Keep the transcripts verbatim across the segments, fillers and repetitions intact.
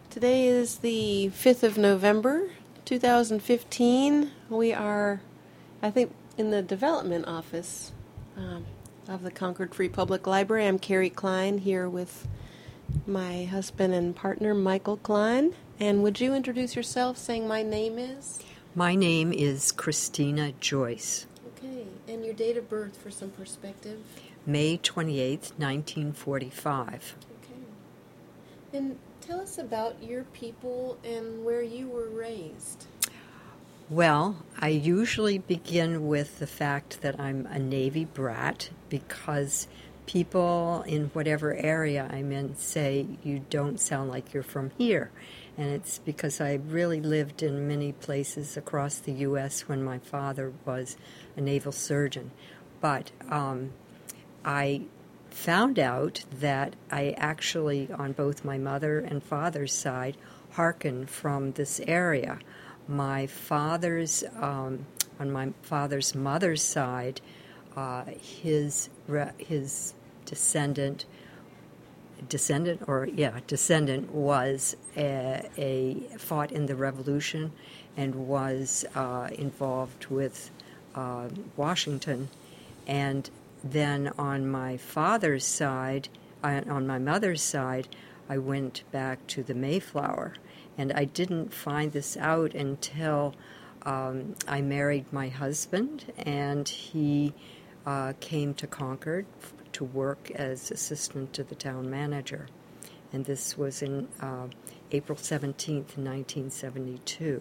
Today is the fifth of November, two thousand fifteen. We are, I think, in the development office um, of the Concord Free Public Library. I'm Carrie Klein here with my husband and partner, Michael Klein. And would you introduce yourself, saying my name is? My name is Christina Joyce. Okay, and your date of birth for some perspective? May twenty-eighth, nineteen forty-five. Okay. And tell us about your people and where you were raised. Well, I usually begin with the fact that I'm a Navy brat because people in whatever area I'm in say you don't sound like you're from here. And it's because I really lived in many places across the U S when my father was a naval surgeon. But um, I found out that I actually, on both my mother and father's side, hearken from this area. My father's, um, on my father's mother's side, uh, his his descendant, descendant or yeah, descendant was a, a fought in the Revolution and was uh, involved with uh, Washington, and then on my father's side, uh, on my mother's side, I went back to the Mayflower. And I didn't find this out until um, I married my husband, and he uh, came to Concord f- to work as assistant to the town manager. And this was in uh, April seventeenth, nineteen seventy-two.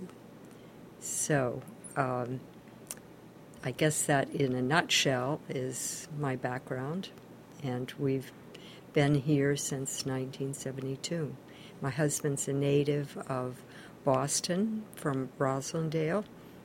So um, I guess that in a nutshell is my background, and we've been here since nineteen seventy-two. My husband's a native of Boston from Roslindale.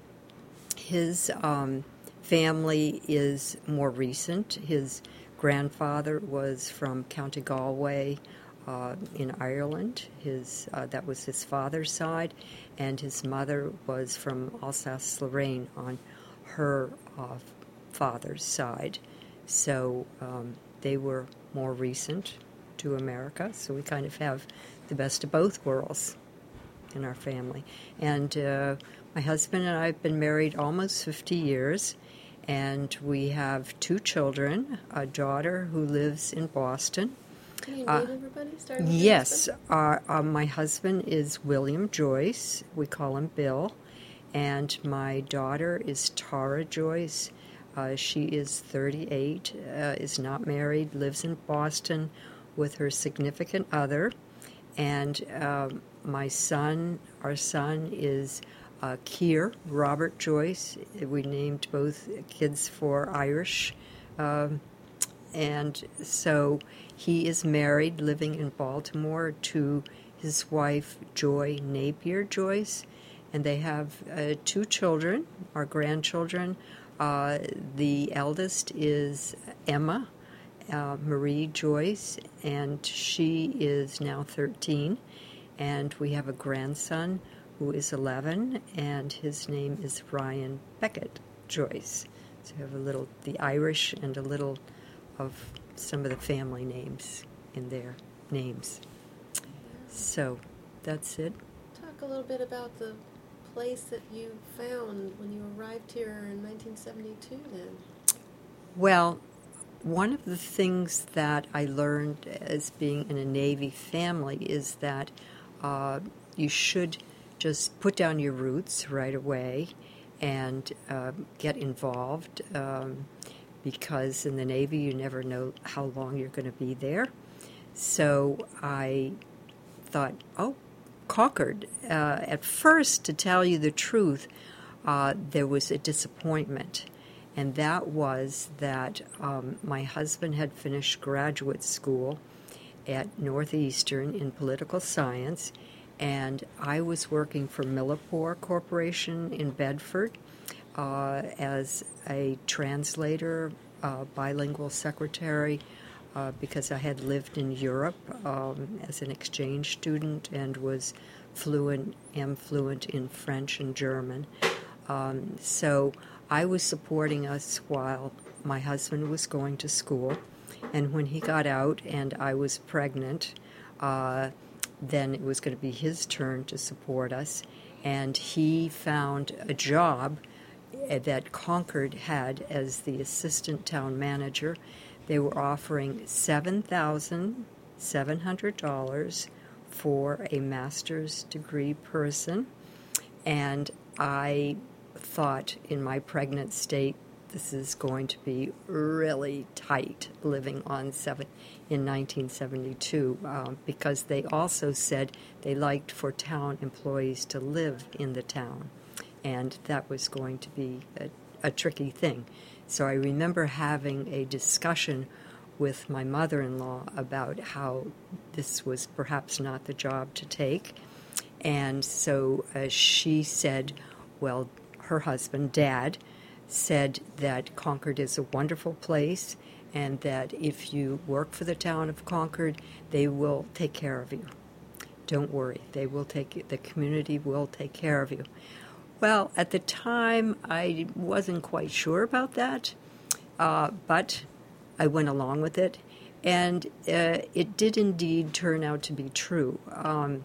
His um, family is more recent. His grandfather was from County Galway uh, in Ireland. His uh, that was his father's side, and his mother was from Alsace-Lorraine on her uh, father's side. So um, they were more recent to America, so we kind of have the best of both worlds in our family. And uh, my husband and I have been married almost fifty years, and we have two children, a daughter who lives in Boston. Can you name uh, everybody? Start with yes, uh, uh, my husband is William Joyce. We call him Bill. And my daughter is Tara Joyce. Uh, she is thirty-eight, uh, is not married, lives in Boston with her significant other. And uh, my son, our son is uh, Keir Robert Joyce. We named both kids for Irish. Um, and so he is married, living in Baltimore, to his wife, Joy Napier Joyce. And they have uh, two children, our grandchildren. Uh, the eldest is Emma uh, Marie Joyce, and she is now thirteen. And we have a grandson who is eleven, and his name is Ryan Beckett Joyce. So we have a little, the Irish and a little of some of the family names in their names. So that's it. Talk a little bit about the place that you found when you arrived here in nineteen seventy-two then. Well, one of the things that I learned as being in a Navy family is that uh, you should just put down your roots right away and uh, get involved um, because in the Navy you never know how long you're going to be there. So I thought, oh, Concord. Uh, at first, to tell you the truth, uh, there was a disappointment, and that was that um, my husband had finished graduate school at Northeastern in political science, and I was working for Millipore Corporation in Bedford uh, as a translator, uh, bilingual secretary, Uh, because I had lived in Europe um, as an exchange student and was fluent, am fluent in French and German. Um, so I was supporting us while my husband was going to school. And when he got out and I was pregnant, uh, then it was going to be his turn to support us. And he found a job that Concord had as the assistant town manager. They were offering seven thousand seven hundred dollars for a master's degree person. And I thought in my pregnant state, this is going to be really tight living on seven in nineteen seventy-two, um, because they also said they liked for town employees to live in the town, and that was going to be a, a tricky thing. So I remember having a discussion with my mother-in-law about how this was perhaps not the job to take, and so uh, she said, well, her husband, Dad, said that Concord is a wonderful place and that if you work for the town of Concord, they will take care of you. Don't worry, they will take the community will take care of you. Well, at the time, I wasn't quite sure about that, uh, but I went along with it, and uh, it did indeed turn out to be true. Um,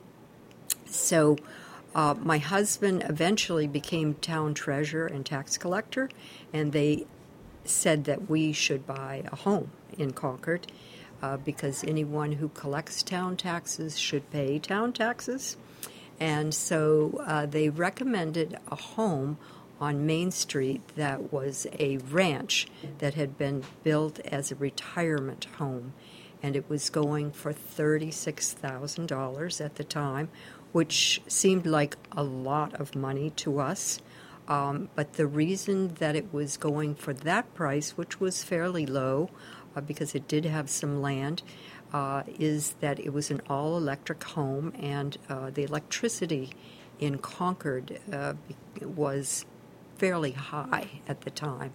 so uh, my husband eventually became town treasurer and tax collector, and they said that we should buy a home in Concord uh, because anyone who collects town taxes should pay town taxes. And so uh, they recommended a home on Main Street that was a ranch that had been built as a retirement home, and it was going for thirty-six thousand dollars at the time, which seemed like a lot of money to us. Um, but the reason that it was going for that price, which was fairly low uh, because it did have some land, uh, is that it was an all-electric home, and uh, the electricity in Concord uh, was fairly high at the time.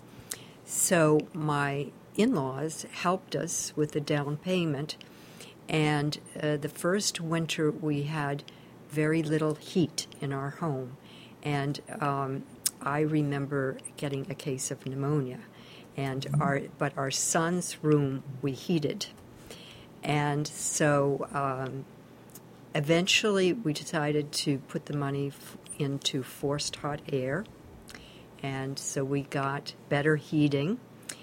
So my in-laws helped us with the down payment, and uh, the first winter we had very little heat in our home, and um, I remember getting a case of pneumonia, and our but our son's room we heated, and so um, eventually we decided to put the money f- into forced hot air, and so we got better heating,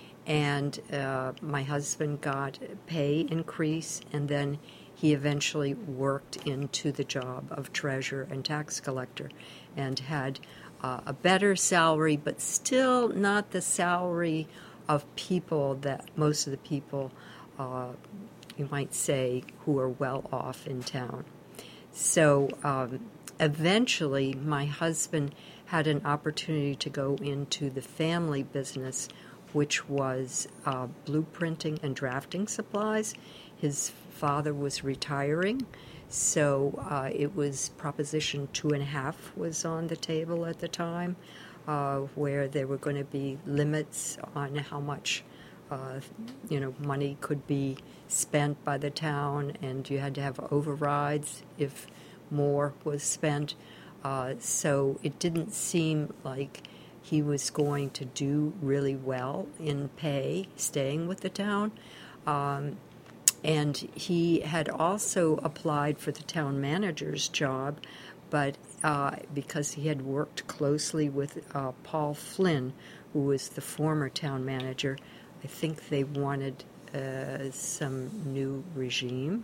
and uh, my husband got pay increase, and then he eventually worked into the job of treasurer and tax collector and had uh, a better salary, but still not the salary of people that most of the people, uh, you might say, who are well off in town. So um, eventually my husband had an opportunity to go into the family business, which was uh, blueprinting and drafting supplies. His father was retiring, so uh, it was Proposition Two and a Half was on the table at the time, uh, where there were going to be limits on how much, uh, you know, money could be spent by the town, and you had to have overrides if more was spent. Uh, so it didn't seem like he was going to do really well in pay, staying with the town. Um, and he had also applied for the town manager's job, but uh, because he had worked closely with uh, Paul Flynn, who was the former town manager, I think they wanted uh, some new regime.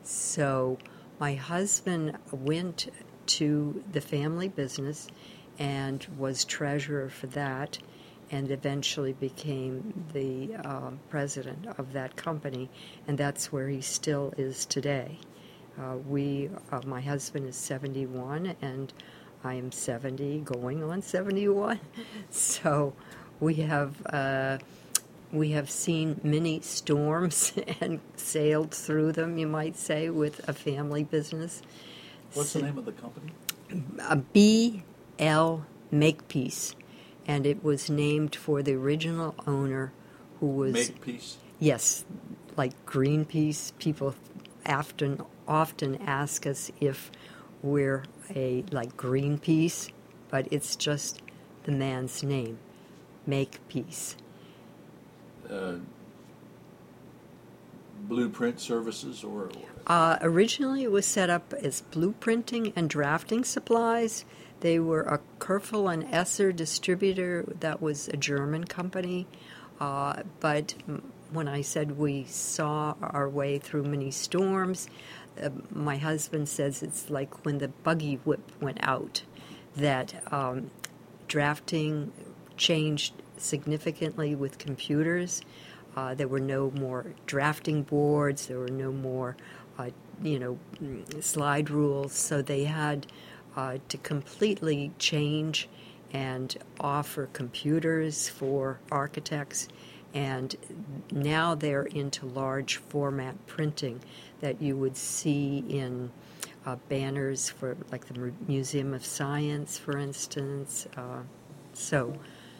So my husband went to the family business and was treasurer for that, and eventually became the uh, president of that company, and that's where he still is today. Uh, we, uh, my husband is seventy-one, and I am seventy, going on seventy-one. So we have uh, we have seen many storms and sailed through them, you might say, with a family business. What's the name of the company? A B L Makepeace, and it was named for the original owner, who was Makepeace. Yes, like Greenpeace. People often often ask us if we're a like Greenpeace, but it's just the man's name, Makepeace. Uh, blueprint services or? Uh, originally, it was set up as blueprinting and drafting supplies. They were a Kerfel and Esser distributor that was a German company. Uh, but when I said we saw our way through many storms, uh, my husband says it's like when the buggy whip went out, that um, drafting changed significantly with computers. Uh, there were no more drafting boards. There were no more, uh, you know, slide rules. So they had uh, to completely change and offer computers for architects. And now they're into large format printing that you would see in uh, banners for, like, the Museum of Science, for instance. Uh, so...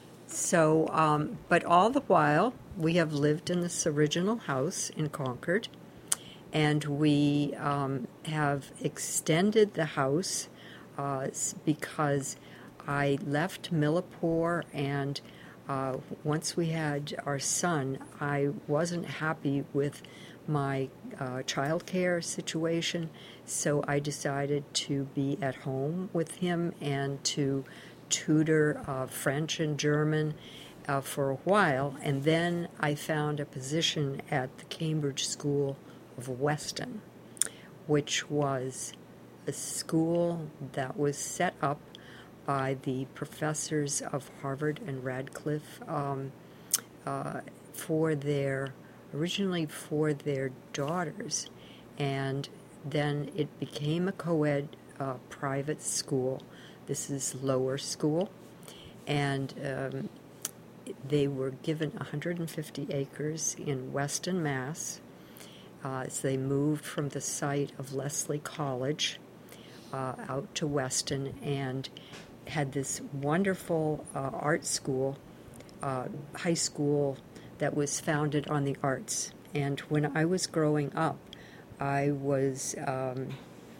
So, um, but all the while, we have lived in this original house in Concord, and we um, have extended the house uh, because I left Millipore, and uh, once we had our son, I wasn't happy with my uh, child care situation, so I decided to be at home with him and to tutor uh, French and German uh, for a while, and then I found a position at the Cambridge School of Weston, which was a school that was set up by the professors of Harvard and Radcliffe um, uh, for their, originally for their daughters, and then it became a co-ed uh, private school. This is lower school, and um, they were given one hundred fifty acres in Weston, Mass. Uh, so they moved from the site of Lesley College uh, out to Weston and had this wonderful uh, art school, uh, high school that was founded on the arts. And when I was growing up, I was... Um,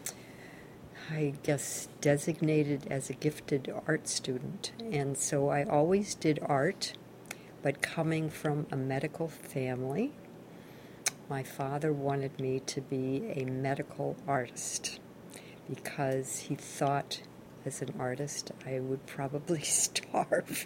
I guess, designated as a gifted art student. And so I always did art, but coming from a medical family, my father wanted me to be a medical artist because he thought as an artist I would probably starve.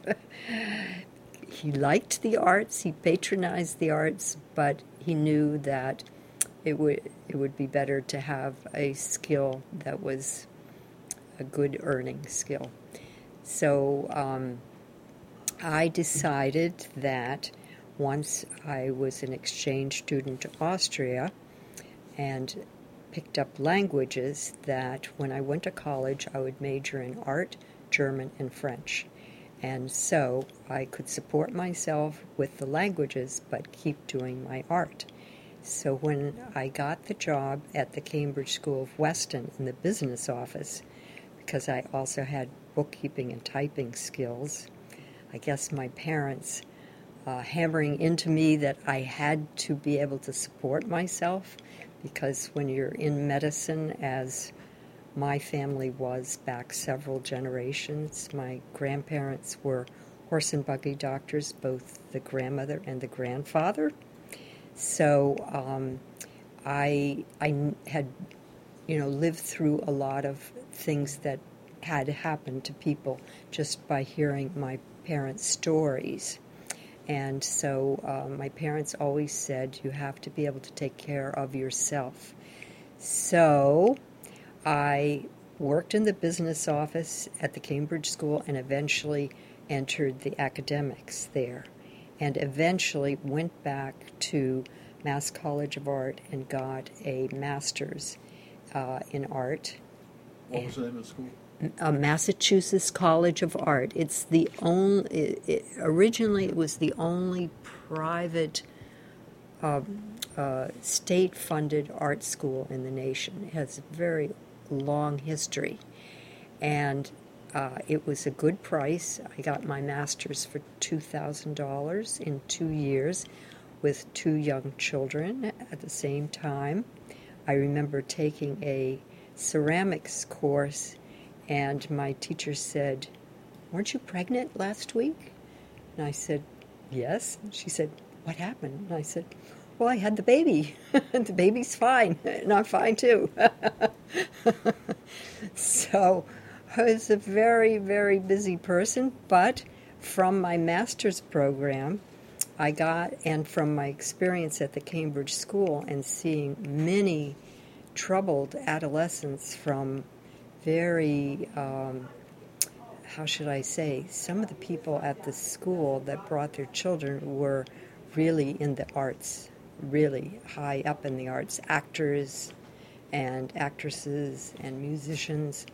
He liked the arts, he patronized the arts, but he knew that It would it would be better to have a skill that was a good earning skill. So um, I decided that once I was an exchange student to Austria and picked up languages, that when I went to college I would major in art, German, and French. And so I could support myself with the languages but keep doing my art. So when I got the job at the Cambridge School of Weston in the business office, because I also had bookkeeping and typing skills, I guess my parents uh, hammering into me that I had to be able to support myself, because when you're in medicine, as my family was back several generations, my grandparents were horse and buggy doctors, both the grandmother and the grandfather. So um, I I had, you know, lived through a lot of things that had happened to people just by hearing my parents' stories. And so uh, my parents always said, you have to be able to take care of yourself. So I worked in the business office at the Cambridge School and eventually entered the academics there, and eventually went back to Mass College of Art and got a master's uh, in art. What was the name of the school? Uh, Massachusetts College of Art. It's the only, it, it, originally it was the only private uh, uh, state-funded art school in the nation. It has a very long history. And uh, it was a good price. I got my master's for two thousand dollars in two years with two young children at the same time. I remember taking a ceramics course, and my teacher said, "Weren't you pregnant last week?" And I said, "Yes." And she said, "What happened?" And I said, well, I had the baby. The baby's fine, and I'm fine too. So I was a very, very busy person, but from my master's program, I got, and from my experience at the Cambridge School and seeing many troubled adolescents from very, um, how should I say, some of the people at the school that brought their children were really in the arts, really high up in the arts, actors and actresses and musicians.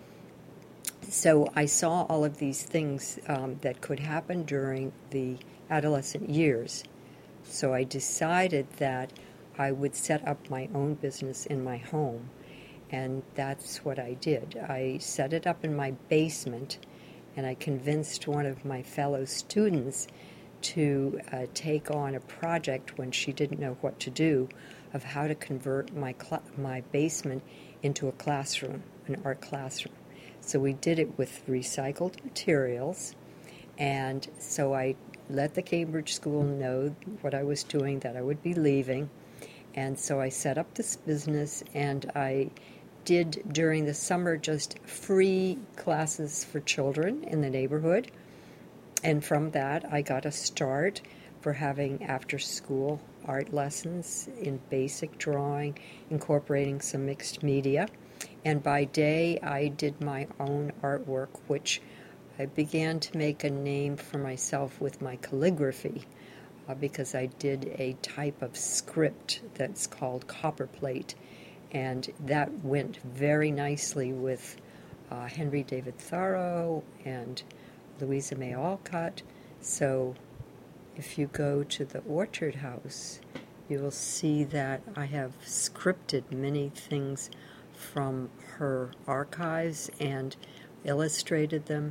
So I saw all of these things um, that could happen during the adolescent years. So I decided that I would set up my own business in my home, and that's what I did. I set it up in my basement, and I convinced one of my fellow students to uh, take on a project when she didn't know what to do of how to convert my cl- my basement into a classroom, an art classroom. So we did it with recycled materials, and so I let the Cambridge School know what I was doing, that I would be leaving, and so I set up this business, and I did during the summer just free classes for children in the neighborhood, and from that I got a start for having after-school art lessons in basic drawing, incorporating some mixed media. And by day, I did my own artwork, which I began to make a name for myself with my calligraphy, uh, because I did a type of script that's called copperplate, and that went very nicely with uh, Henry David Thoreau and Louisa May Alcott. So if you go to the Orchard House, you will see that I have scripted many things from her archives and illustrated them.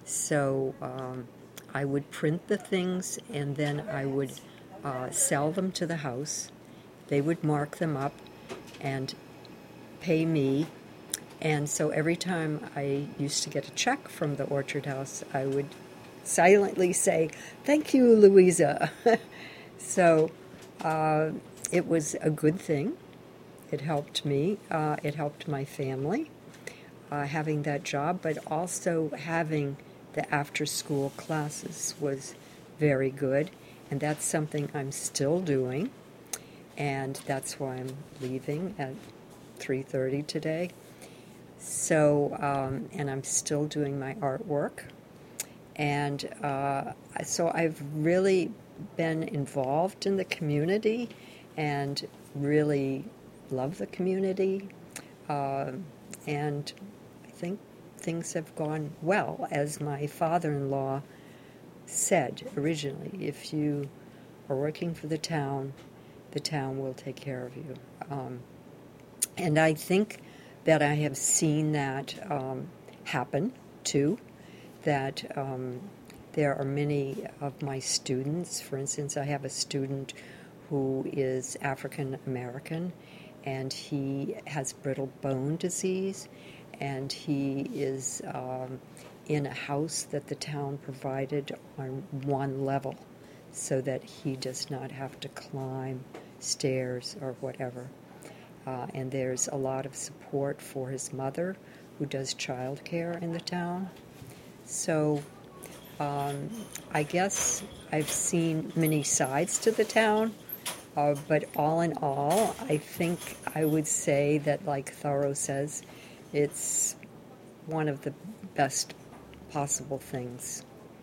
So um, I would print the things, and then I would uh, sell them to the house. They would mark them up and pay me. And so every time I used to get a check from the Orchard House, I would silently say, "Thank you, Louisa." So uh, it was a good thing. It helped me. Uh, it helped my family, uh, having that job, but also having the after-school classes was very good, and that's something I'm still doing, and that's why I'm leaving at three thirty today. So, um, and I'm still doing my artwork, and uh, so I've really been involved in the community and really love the community, uh, and I think things have gone well. As my father-in-law said originally, if you are working for the town, the town will take care of you. Um, and I think that I have seen that um, happen too, that um, there are many of my students, for instance, I have a student who is African American, and he has brittle bone disease, and he is um, in a house that the town provided on one level so that he does not have to climb stairs or whatever. Uh, and there's a lot of support for his mother, who does childcare in the town. So um, I guess I've seen many sides to the town. Uh, but all in all, I think I would say that, like Thoreau says, it's one of the best possible things.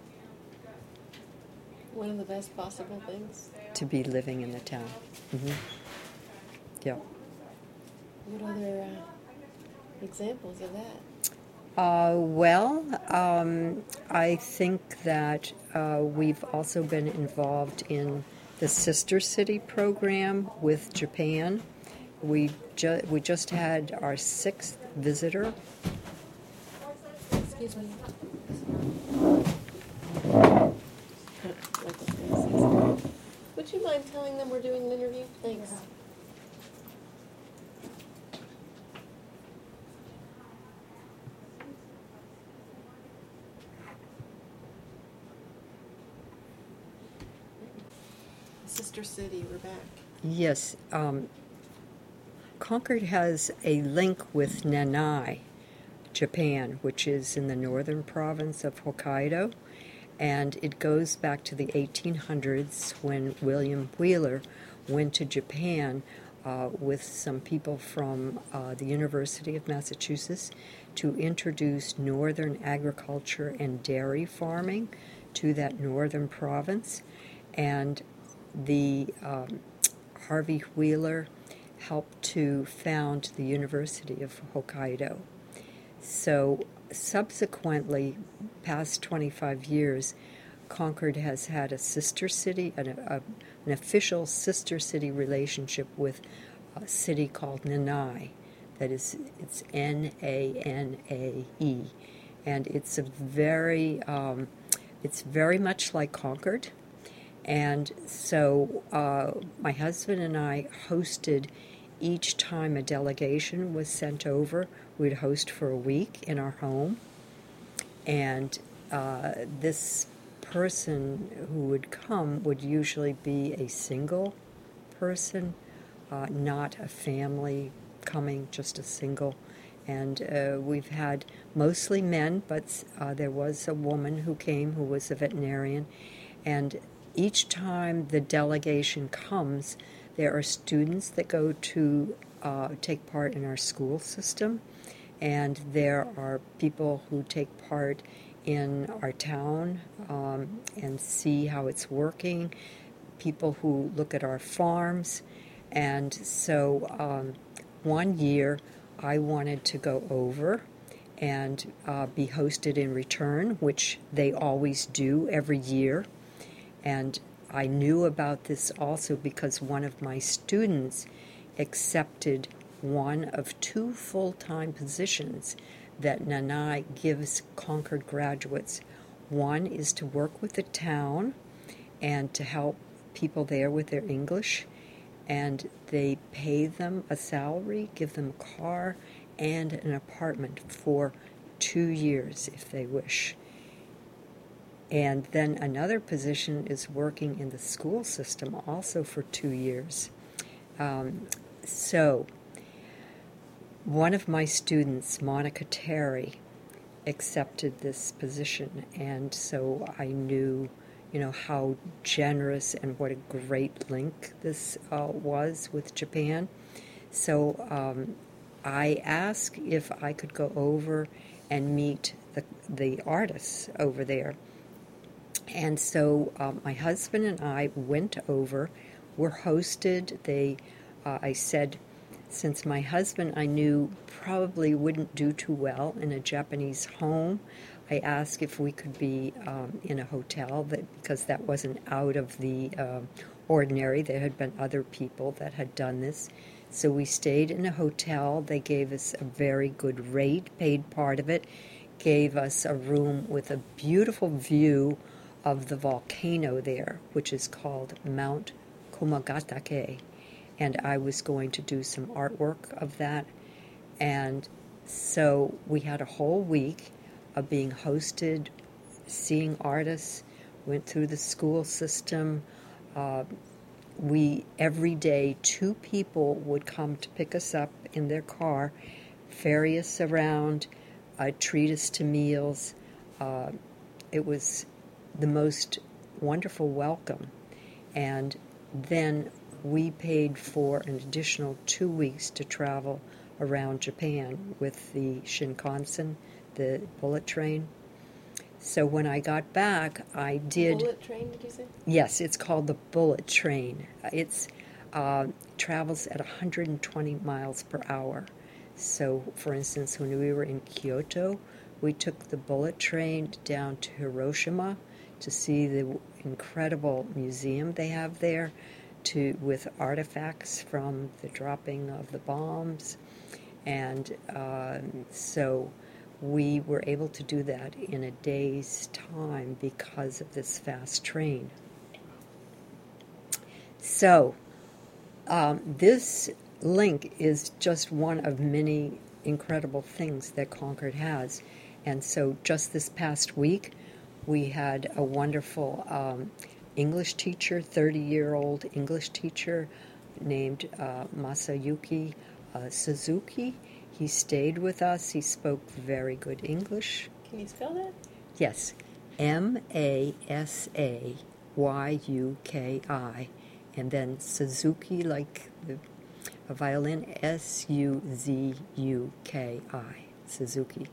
One of the best possible things? To be living in the town. Mm-hmm. Yeah. What other uh, examples of that? Uh, well, um, I think that uh, we've also been involved in the Sister City program with Japan. We, ju- we just had our sixth visitor. Excuse me. Would you mind telling them we're doing an interview? Thanks. Sister City, we're back. Yes, um, Concord has a link with Nanai, Japan, which is in the northern province of Hokkaido, and it goes back to the eighteen hundreds when William Wheeler went to Japan uh, with some people from uh, the University of Massachusetts to introduce northern agriculture and dairy farming to that northern province. And the um, Harvey Wheeler helped to found the University of Hokkaido. So subsequently, past twenty-five years, Concord has had a sister city, an, a, an official sister city relationship with a city called Nanai. That is, it's N A N A E, and it's a very, um, it's very much like Concord. And so uh, my husband and I hosted each time a delegation was sent over. We'd host for a week in our home. And uh, this person who would come would usually be a single person, uh, not a family coming, just a single. And uh, we've had mostly men, but uh, there was a woman who came who was a veterinarian. And each time the delegation comes, there are students that go to uh, take part in our school system, and there are people who take part in our town um, and see how it's working, people who look at our farms. And so um, one year I wanted to go over and uh, be hosted in return, which they always do every year. And I knew about this also because one of my students accepted one of two full-time positions that Nanai gives Concord graduates. One is to work with the town and to help people there with their English, and they pay them a salary, give them a car, and an apartment for two years if they wish. And then another position is working in the school system also for two years. Um, so one of my students, Monica Terry, accepted this position, and so I knew, you know, how generous and what a great link this uh, was with Japan. So um, I asked if I could go over and meet the the artists over there. And so um, my husband and I went over, were hosted. They, uh, I said, since my husband I knew probably wouldn't do too well in a Japanese home, I asked if we could be um, in a hotel, that because that wasn't out of the uh, ordinary. There had been other people that had done this. So we stayed in a hotel. They gave us a very good rate, paid part of it, gave us a room with a beautiful view of the volcano there, which is called Mount Kumagatake. And I was going to do some artwork of that. And so we had a whole week of being hosted, seeing artists, went through the school system. Uh, we, every day, two people would come to pick us up in their car, ferry us around, uh, treat us to meals. Uh, it was the most wonderful welcome. And then we paid for an additional two weeks to travel around Japan with the Shinkansen, the bullet train. So when I got back, I did... Bullet train, did you say? Yes, it's called the bullet train. It's uh, travels at one hundred twenty miles per hour. So, for instance, when we were in Kyoto, we took the bullet train down to Hiroshima to see the incredible museum they have there, to with artifacts from the dropping of the bombs. And uh, so we were able to do that in a day's time because of this fast train. So um, this link is just one of many incredible things that Concord has. And so just this past week, we had a wonderful um, English teacher, thirty-year-old English teacher, named uh, Masayuki uh, Suzuki. He stayed with us. He spoke very good English. Can you spell that? Yes, M A S A Y U K I, and then Suzuki, like the a violin, S U Z U K I, Suzuki.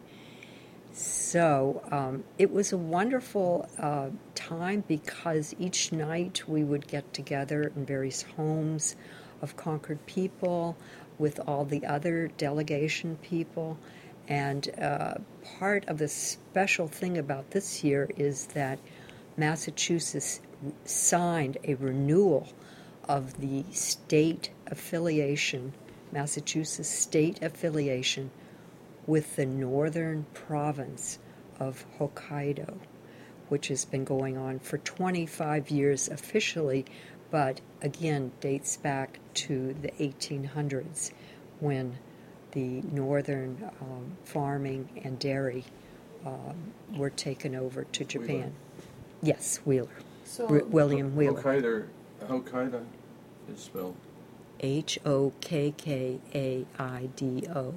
So um, it was a wonderful uh, time because each night we would get together in various homes of Concord people with all the other delegation people. And uh, part of the special thing about this year is that Massachusetts signed a renewal of the state affiliation, Massachusetts state affiliation with the northern province of Hokkaido, which has been going on for twenty-five years officially, but again dates back to the eighteen hundreds when the northern um, farming and dairy um, were taken over to Japan. Wheeler. Yes, Wheeler. So R- William Wheeler. Hokkaido, Hokkaido is spelled. H O K K A I D O.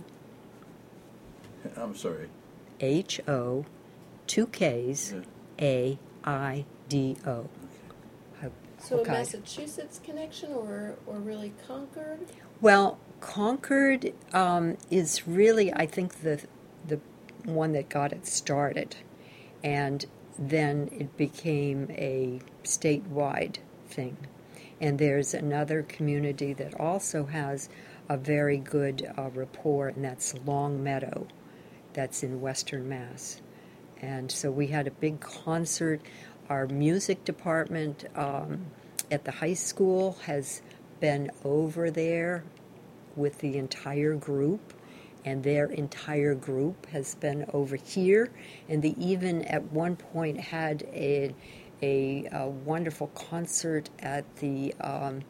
I'm sorry. H O, two K's, Yeah. A I D O. Okay. Ho- So a Hokkaido. Massachusetts connection, or or really Concord? Well, Concord um, is really, I think, the the one that got it started, and then it became a statewide thing. And there's another community that also has a very good uh, rapport, and that's Long Meadow, that's in Western Mass. And so we had a big concert. Our music department um, at the high school has been over there with the entire group, and their entire group has been over here, and they even at one point had a a, a wonderful concert at the um,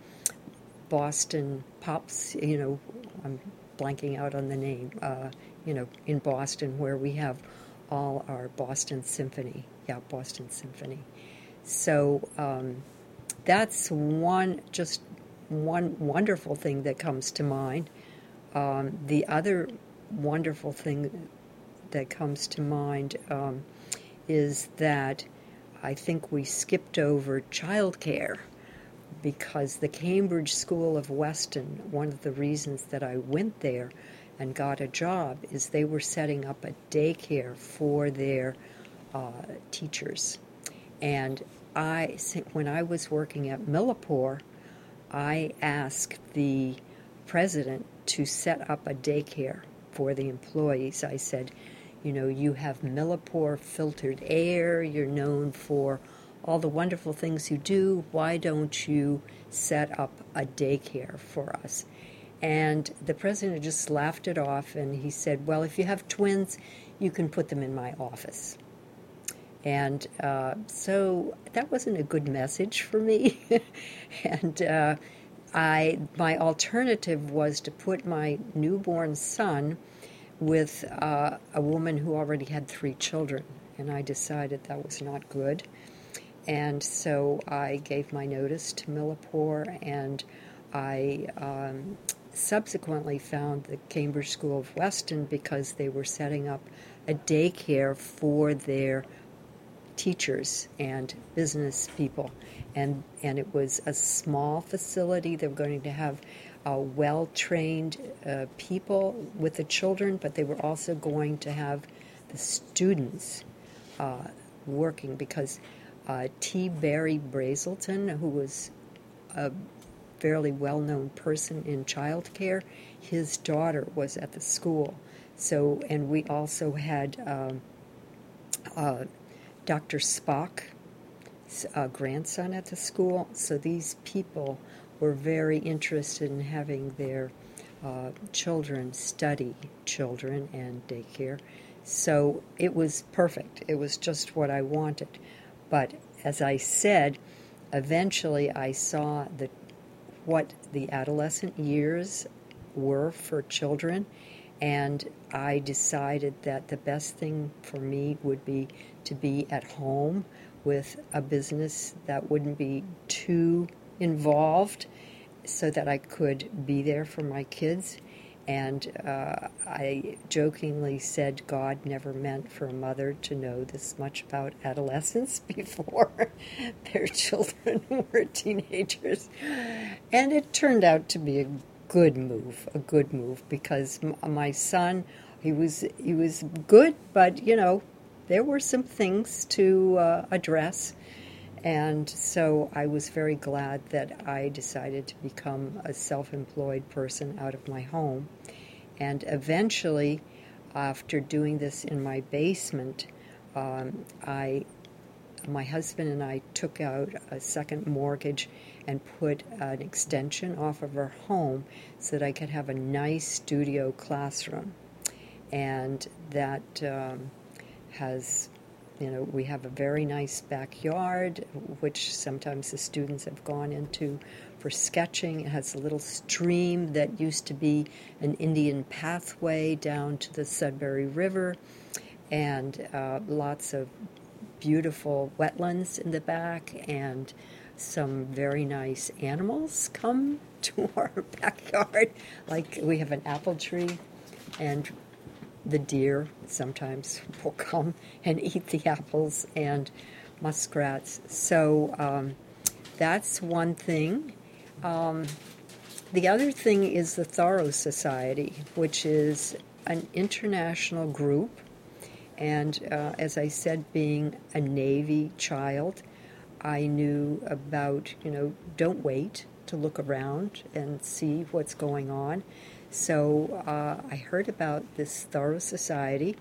Boston Pops, you know, I'm blanking out on the name, uh, you know, in Boston, where we have all our Boston Symphony, yeah, Boston Symphony. So um, that's one, just one wonderful thing that comes to mind. Um, the other wonderful thing that comes to mind um, is that I think we skipped over childcare, because the Cambridge School of Weston, one of the reasons that I went there and got a job is they were setting up a daycare for their uh, teachers. And I, when I was working at Millipore, I asked the president to set up a daycare for the employees. I said, you know, you have Millipore filtered air, you're known for all the wonderful things you do, why don't you set up a daycare for us? And the president just laughed it off, and he said, well, if you have twins, you can put them in my office. And uh, so that wasn't a good message for me. and uh, I, my alternative was to put my newborn son with uh, a woman who already had three children, and I decided that was not good. And so I gave my notice to Millipore, and I um, subsequently found the Cambridge School of Weston because they were setting up a daycare for their teachers and business people. And, and it was a small facility. They were going to have uh, well-trained uh, people with the children, but they were also going to have the students uh, working because uh, T. Barry Brazelton, who was a fairly well-known person in childcare, his daughter was at the school. So, and we also had um, uh, Doctor Spock's uh, grandson at the school. So these people were very interested in having their uh, children study children and daycare. So it was perfect. It was just what I wanted. But as I said, eventually I saw the what the adolescent years were for children, and I decided that the best thing for me would be to be at home with a business that wouldn't be too involved so that I could be there for my kids. And uh, I jokingly said God never meant for a mother to know this much about adolescents before their children were teenagers. And it turned out to be a good move, a good move, because m- my son, he was he was good, but, you know, there were some things to uh, address. And so I was very glad that I decided to become a self-employed person out of my home. And eventually, after doing this in my basement, um, I, my husband and I took out a second mortgage and put an extension off of our home so that I could have a nice studio classroom. And that um, has... You know, we have a very nice backyard, which sometimes the students have gone into for sketching. It has a little stream that used to be an Indian pathway down to the Sudbury River, and uh, lots of beautiful wetlands in the back, and some very nice animals come to our backyard. Like, we have an apple tree, and the deer sometimes will come and eat the apples, and muskrats. So um, that's one thing. Um, the other thing is the Thoreau Society, which is an international group. And uh, as I said, being a Navy child, I knew about, you know, don't wait to look around and see what's going on. So uh, I heard about this Thoreau Society,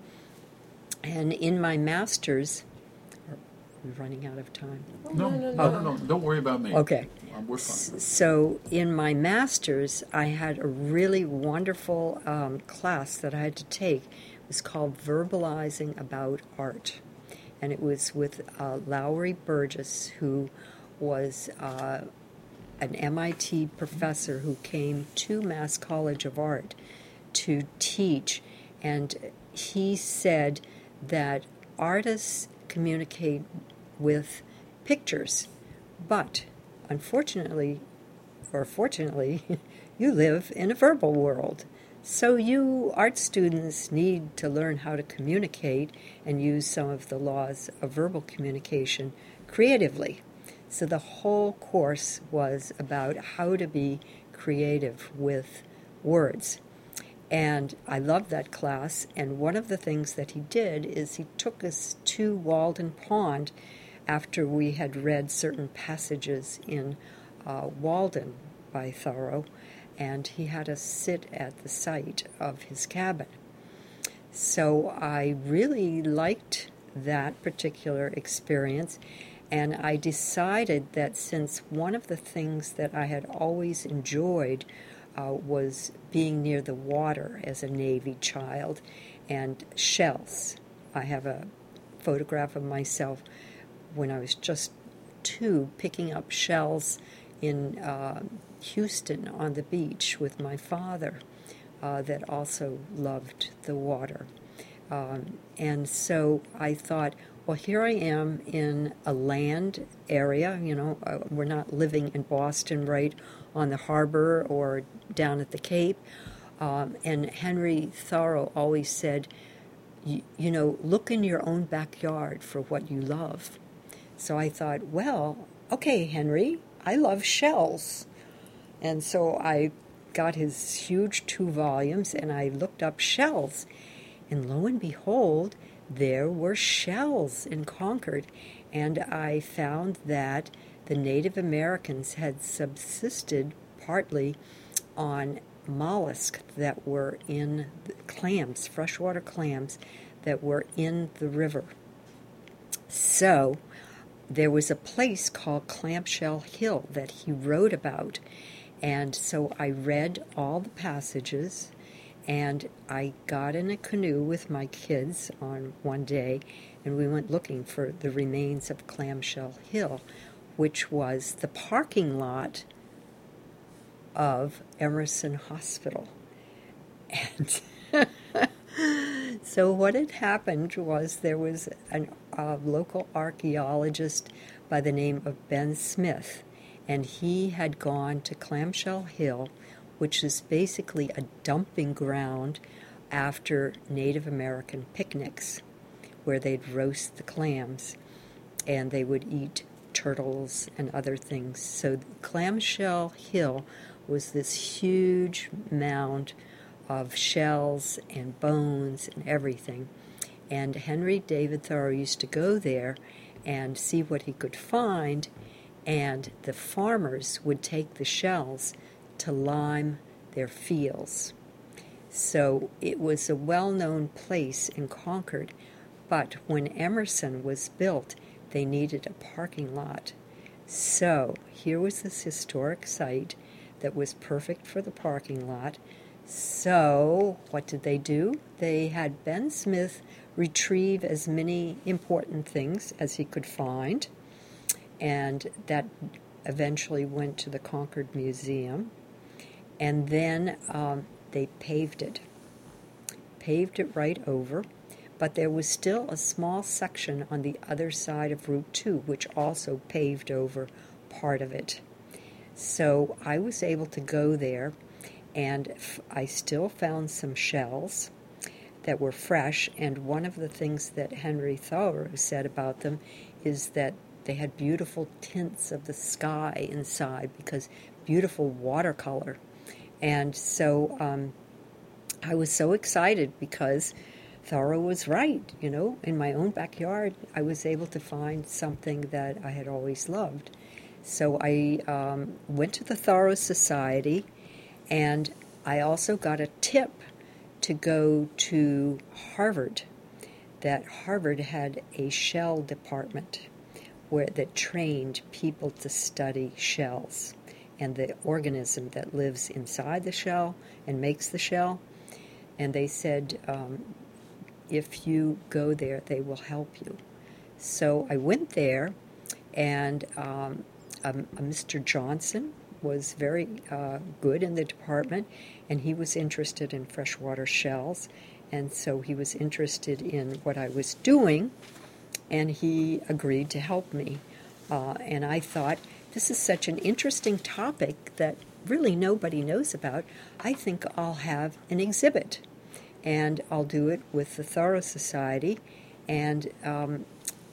and in my master's, are we running out of time? No, no, no, no, no. Don't worry about me. Okay. Um, we're fine. So in my master's, I had a really wonderful um, class that I had to take. It was called Verbalizing About Art, and it was with uh, Lowry Burgess, who was uh, an M I T professor who came to Mass College of Art to teach, and he said that artists communicate with pictures, but unfortunately, or fortunately, you live in a verbal world. So you art students need to learn how to communicate and use some of the laws of verbal communication creatively. So the whole course was about how to be creative with words. And I loved that class, and one of the things that he did is he took us to Walden Pond after we had read certain passages in uh, Walden by Thoreau, and he had us sit at the site of his cabin. So I really liked that particular experience. And I decided that since one of the things that I had always enjoyed uh, was being near the water as a Navy child, and shells. I have a photograph of myself when I was just two picking up shells in uh, Houston on the beach with my father uh, that also loved the water. Um, and so I thought, well, here I am in a land area, you know, uh, we're not living in Boston right on the harbor or down at the Cape. Um, and Henry Thoreau always said, you, you know, look in your own backyard for what you love. So I thought, well, okay, Henry, I love shells. And so I got his huge two volumes and I looked up shells. And lo and behold, there were shells in Concord, and I found that the Native Americans had subsisted partly on mollusks that were in clams, freshwater clams that were in the river. So there was a place called Clamshell Hill that he wrote about, and so I read all the passages. And I got in a canoe with my kids on one day, and we went looking for the remains of Clamshell Hill, which was the parking lot of Emerson Hospital. And so what had happened was there was a uh, local archaeologist by the name of Ben Smith, and he had gone to Clamshell Hill, which is basically a dumping ground after Native American picnics, where they'd roast the clams, and they would eat turtles and other things. So Clamshell Hill was this huge mound of shells and bones and everything. And Henry David Thoreau used to go there and see what he could find, and the farmers would take the shells to lime their fields. So it was a well-known place in Concord, but when Emerson was built, they needed a parking lot. So here was this historic site that was perfect for the parking lot. So what did they do? They had Ben Smith retrieve as many important things as he could find, and that eventually went to the Concord Museum. And then um, they paved it, paved it right over, but there was still a small section on the other side of Route two, which also paved over part of it. So I was able to go there, and f- I still found some shells that were fresh, and one of the things that Henry Thoreau said about them is that they had beautiful tints of the sky inside, because beautiful watercolor. And so um, I was so excited because Thoreau was right. You know, in my own backyard, I was able to find something that I had always loved. So I um, went to the Thoreau Society, and I also got a tip to go to Harvard, that Harvard had a shell department where that trained people to study shells and the organism that lives inside the shell and makes the shell. And they said, um, if you go there, they will help you. So I went there, and um, um, Mister Johnson was very uh, good in the department, and he was interested in freshwater shells, and so he was interested in what I was doing, and he agreed to help me. Uh, and I thought, this is such an interesting topic that really nobody knows about. I think I'll have an exhibit, and I'll do it with the Thoreau Society, and um,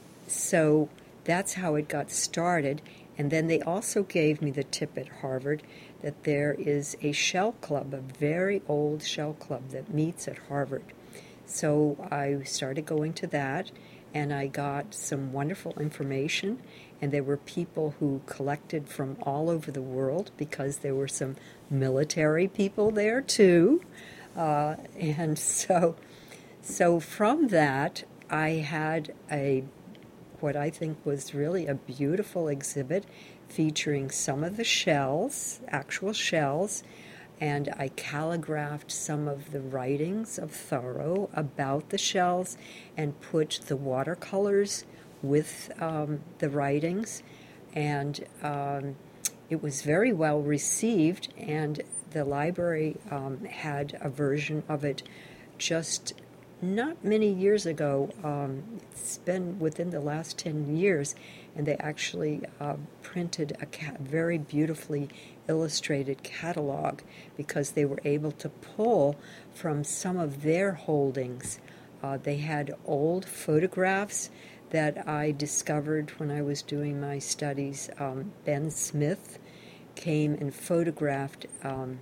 so that's how it got started. And then they also gave me the tip at Harvard that there is a shell club, a very old shell club that meets at Harvard. So I started going to that, and I got some wonderful information, and there were people who collected from all over the world, because there were some military people there too. Uh, and so, so from that, I had a what I think was really a beautiful exhibit featuring some of the shells, actual shells, and I calligraphed some of the writings of Thoreau about the shells and put the watercolors with um, the writings, and um, it was very well received, and the library um, had a version of it just not many years ago. Um, it's been within the last ten years, and they actually uh, printed a ca- very beautifully illustrated catalog, because they were able to pull from some of their holdings. Uh, they had old photographs that I discovered when I was doing my studies. Um, Ben Smith came and photographed, um,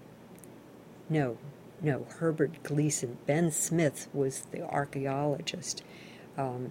no, No, Herbert Gleason. Ben Smith was the archaeologist. Um,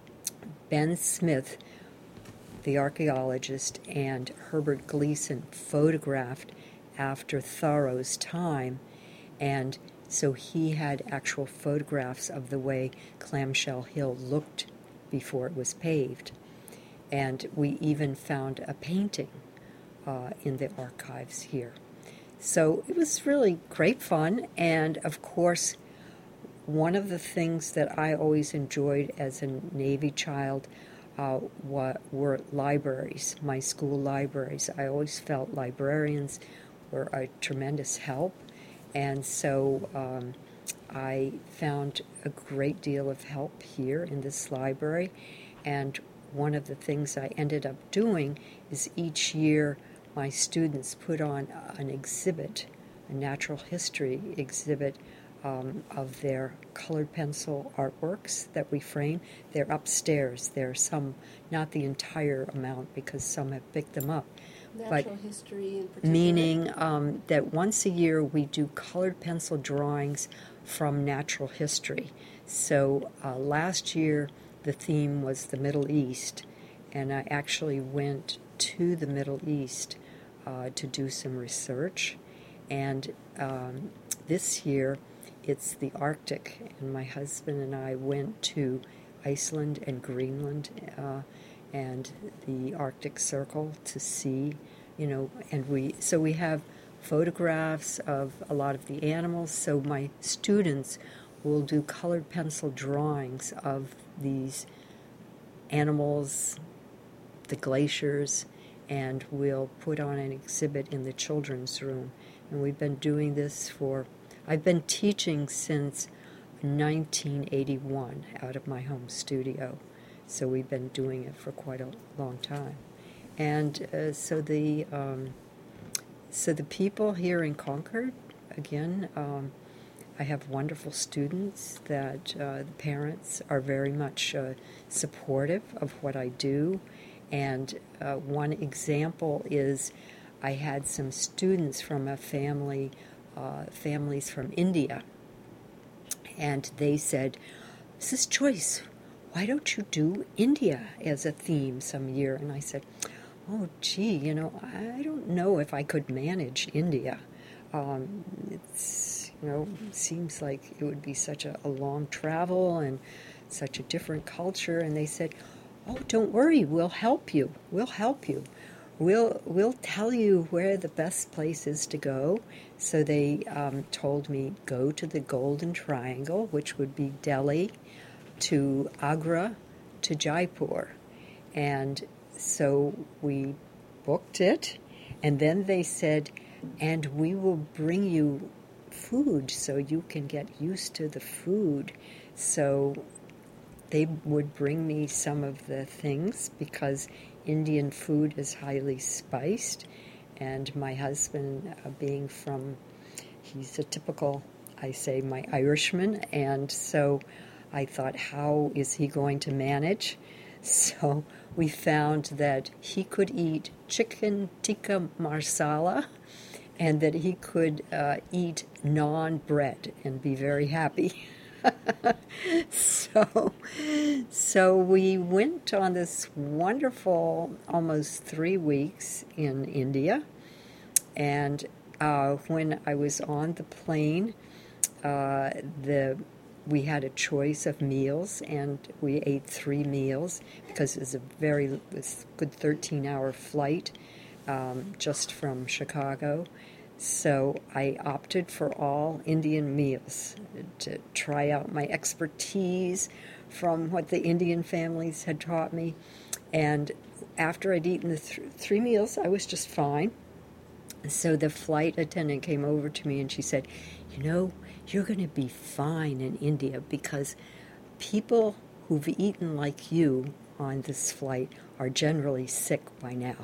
Ben Smith, the archaeologist, and Herbert Gleason photographed after Thoreau's time, and so he had actual photographs of the way Clamshell Hill looked before it was paved. And we even found a painting uh, in the archives here. So it was really great fun, and of course, one of the things that I always enjoyed as a Navy child uh, wa- were libraries, my school libraries. I always felt librarians were a tremendous help, and so um, I found a great deal of help here in this library, and one of the things I ended up doing is each year my students put on an exhibit, a natural history exhibit um, of their colored pencil artworks that we frame. They're upstairs. There are some, not the entire amount because some have picked them up. Natural but history in particular? Meaning um, that once a year we do colored pencil drawings from natural history. So uh, last year the theme was the Middle East, and I actually went to the Middle East uh, to do some research. And um, this year it's the Arctic, and my husband and I went to Iceland and Greenland uh, and the Arctic Circle to see, you know, and we, so we have photographs of a lot of the animals. So my students will do colored pencil drawings of these animals, the glaciers, and we'll put on an exhibit in the children's room. And we've been doing this for, I've been teaching since nineteen eighty-one out of my home studio. So we've been doing it for quite a long time. And uh, so the um, so the people here in Concord, again, um, I have wonderful students that uh, the parents are very much uh, supportive of what I do. And uh, one example is I had some students from a family, uh, families from India, and they said, Missus Joyce, why don't you do India as a theme some year? And I said, oh, gee, you know, I don't know if I could manage India. Um, it's, you know, seems like it would be such a, a long travel and such a different culture. And they said, oh, don't worry, we'll help you. We'll help you. We'll we'll tell you where the best place is to go. So they um, told me, go to the Golden Triangle, which would be Delhi, to Agra, to Jaipur. And so we booked it, and then they said, and we will bring you food so you can get used to the food. So they would bring me some of the things because Indian food is highly spiced, and my husband, uh, being from, he's a typical, I say, my Irishman, and so I thought, how is he going to manage? So we found that he could eat chicken tikka masala and that he could uh, eat naan bread and be very happy. so, so we went on this wonderful almost three weeks in India, and uh, when I was on the plane, uh, the we had a choice of meals, and we ate three meals because it was a very it was a good thirteen-hour flight um, just from Chicago. So I opted for all Indian meals to try out my expertise from what the Indian families had taught me. And after I'd eaten the th- three meals, I was just fine. So the flight attendant came over to me and she said, you know, you're going to be fine in India because people who've eaten like you on this flight are generally sick by now.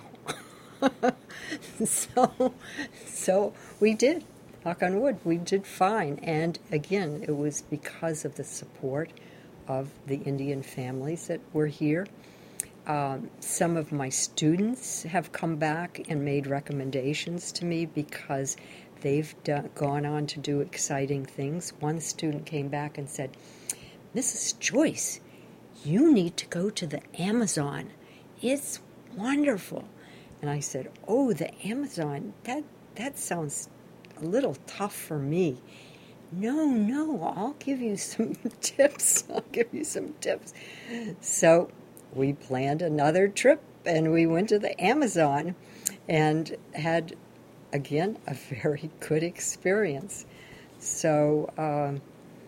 so, so we did, knock on wood, we did fine. And again, it was because of the support of the Indian families that were here. Um, some of my students have come back and made recommendations to me because they've done, gone on to do exciting things. One student came back and said, Missus Joyce, you need to go to the Amazon. It's wonderful. And I said, oh, the Amazon, that that sounds a little tough for me. No, no, I'll give you some tips. I'll give you some tips. So we planned another trip, and we went to the Amazon and had, again, a very good experience. So um,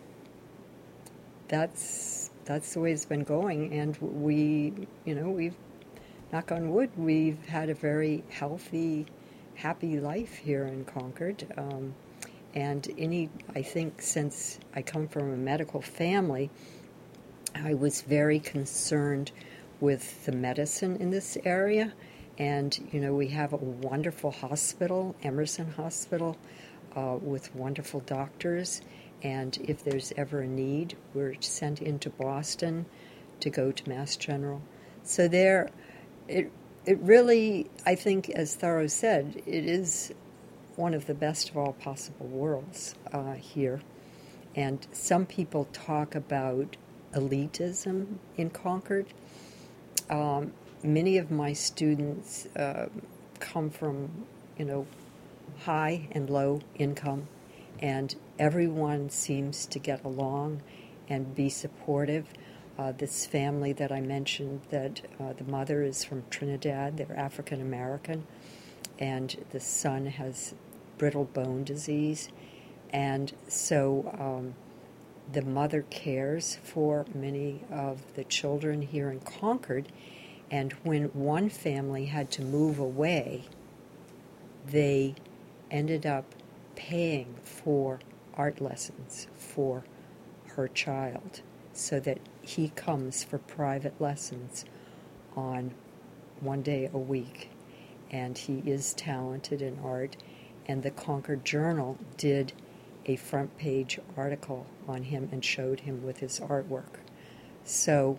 that's that's the way it's been going. And we, you know, we've, knock on wood, we've had a very healthy, happy life here in Concord. Um, and any, I think since I come from a medical family, I was very concerned with the medicine in this area. And, you know, we have a wonderful hospital, Emerson Hospital, uh, with wonderful doctors. And if there's ever a need, we're sent into Boston to go to Mass General. So there, it it really, I think, as Thoreau said, it is one of the best of all possible worlds uh, here. And some people talk about elitism in Concord. Um, many of my students uh, come from, you know, high and low income, and everyone seems to get along and be supportive. Uh, this family that I mentioned, that uh, the mother is from Trinidad, they're African American, and the son has brittle bone disease, and so um, the mother cares for many of the children here in Concord, and when one family had to move away, they ended up paying for art lessons for her child, so that he comes for private lessons on one day a week. And he is talented in art. And the Concord Journal did a front page article on him and showed him with his artwork. So,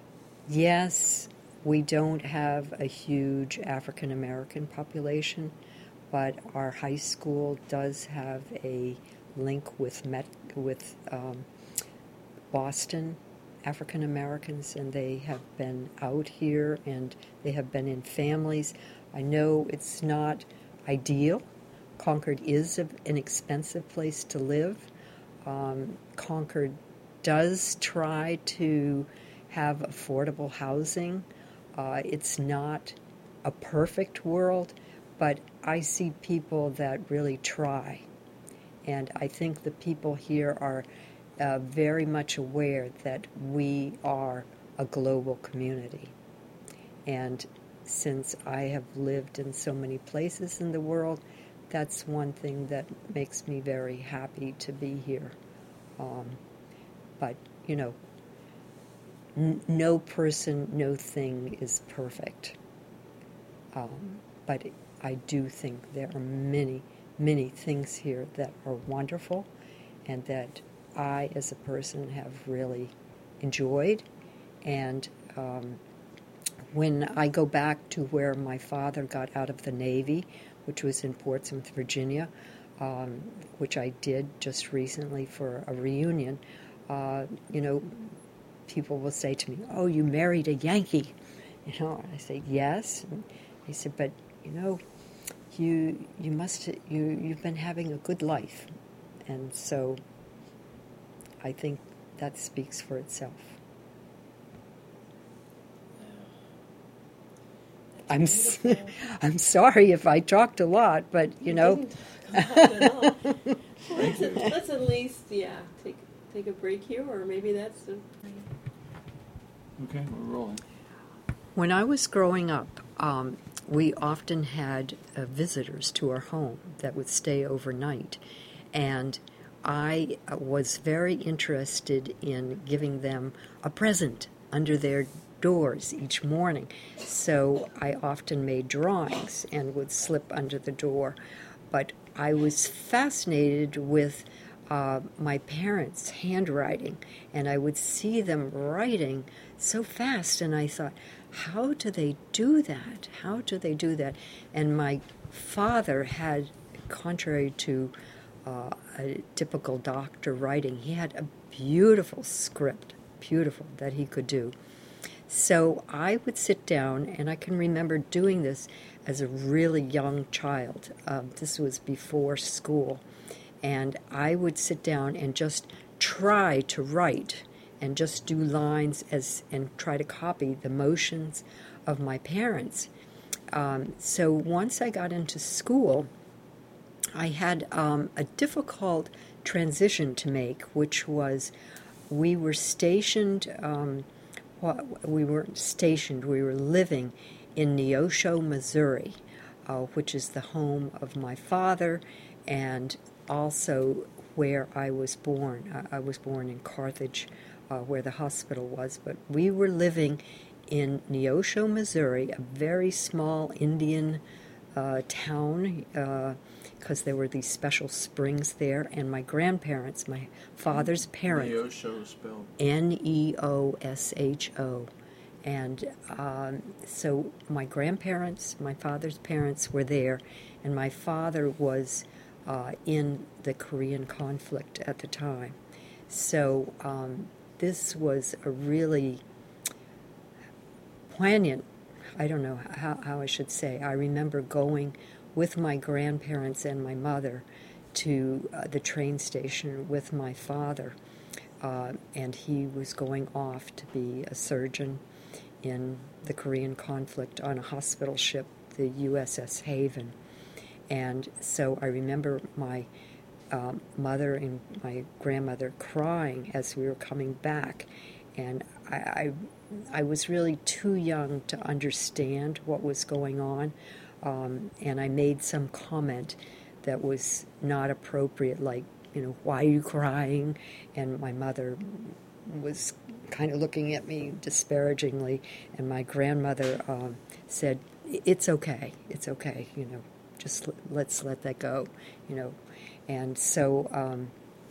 yes, we don't have a huge African American population, but our high school does have a link with Met, with um, Boston African Americans, and they have been out here and they have been in families. I know it's not ideal. Concord is a, an expensive place to live. Um, Concord does try to have affordable housing. Uh, it's not a perfect world, but I see people that really try. And I think the people here are uh, very much aware that we are a global community. And since I have lived in so many places in the world, that's one thing that makes me very happy to be here. Um, but, you know, n- no person, no thing is perfect. Um, but I do think there are many, many things here that are wonderful and that I, as a person, have really enjoyed. And um, when I go back to where my father got out of the Navy, which was in Portsmouth, Virginia, um, which I did just recently for a reunion, uh, you know, people will say to me, "Oh, you married a Yankee." You know, I say, "Yes." And he said, "But, you know, you you must you you've been having a good life," and so I think that speaks for itself. I'm s- I'm sorry if I talked a lot, but you, you know. Didn't talk a lot at all. let's, at, let's at least, yeah, take take a break here, or maybe that's. A... Okay, we're rolling. When I was growing up, um, we often had uh, visitors to our home that would stay overnight, and I was very interested in giving them a present under their doors each morning. So I often made drawings and would slip under the door. But I was fascinated with uh, my parents' handwriting, and I would see them writing so fast, and I thought, how do they do that? How do they do that? And my father had, contrary to uh, a typical doctor writing, he had a beautiful script, beautiful, that he could do. So I would sit down, and I can remember doing this as a really young child. Um, this was before school. And I would sit down and just try to write and just do lines as and try to copy the motions of my parents. Um, so once I got into school, I had um, a difficult transition to make, which was we were stationed... Um, We weren't stationed, we were living in Neosho, Missouri, uh, which is the home of my father and also where I was born. I, I was born in Carthage, uh, where the hospital was, but we were living in Neosho, Missouri, a very small Indian uh, town, because uh, there were these special springs there, and my grandparents, my father's parents, Neosho spelled N E O S H O. And um, so my grandparents, my father's parents were there, and my father was uh, in the Korean conflict at the time. So um, this was a really poignant, I don't know how, how I should say. I remember going with my grandparents and my mother to uh, the train station with my father, uh, and he was going off to be a surgeon in the Korean conflict on a hospital ship, the U S S Haven. And so I remember my um, mother and my grandmother crying as we were coming back, and I, I, I was really too young to understand what was going on, um, and I made some comment that was not appropriate, like, you know, why are you crying? And my mother was kind of looking at me disparagingly, and my grandmother um, said, it's okay, it's okay, you know, just l- let's let that go, you know. And so um,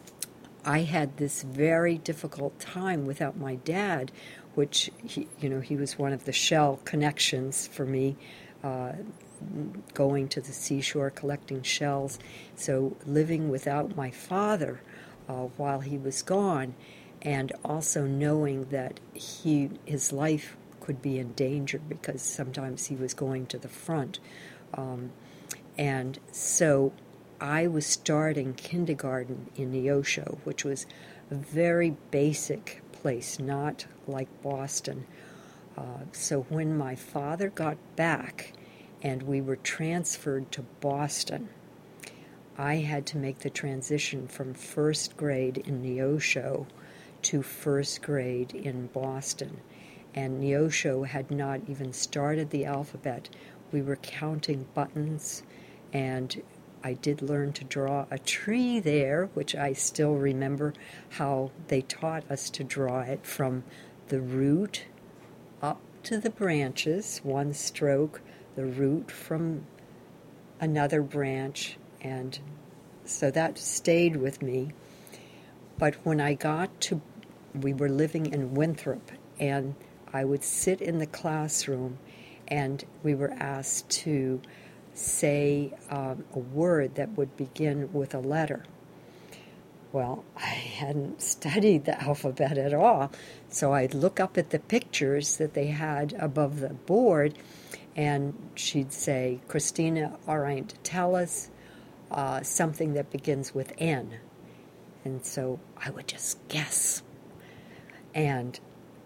I had this very difficult time without my dad, which, he, you know, he was one of the shell connections for me, uh, going to the seashore, collecting shells. So living without my father uh, while he was gone, and also knowing that he his life could be in danger because sometimes he was going to the front. Um, and so I was starting kindergarten in Neosho, which was a very basic place, not like Boston. Uh, so when my father got back and we were transferred to Boston, I had to make the transition from first grade in Neosho to first grade in Boston. And Neosho had not even started the alphabet. We were counting buttons, and I did learn to draw a tree there, which I still remember how they taught us to draw it from the root up to the branches, one stroke, the root from another branch, and so that stayed with me. But when I got to, we were living in Winthrop, and I would sit in the classroom, and we were asked to say um, a word that would begin with a letter. Well, I hadn't studied the alphabet at all, so I'd look up at the pictures that they had above the board, and she'd say, Christina, all right, tell us uh, something that begins with N. And so I would just guess. And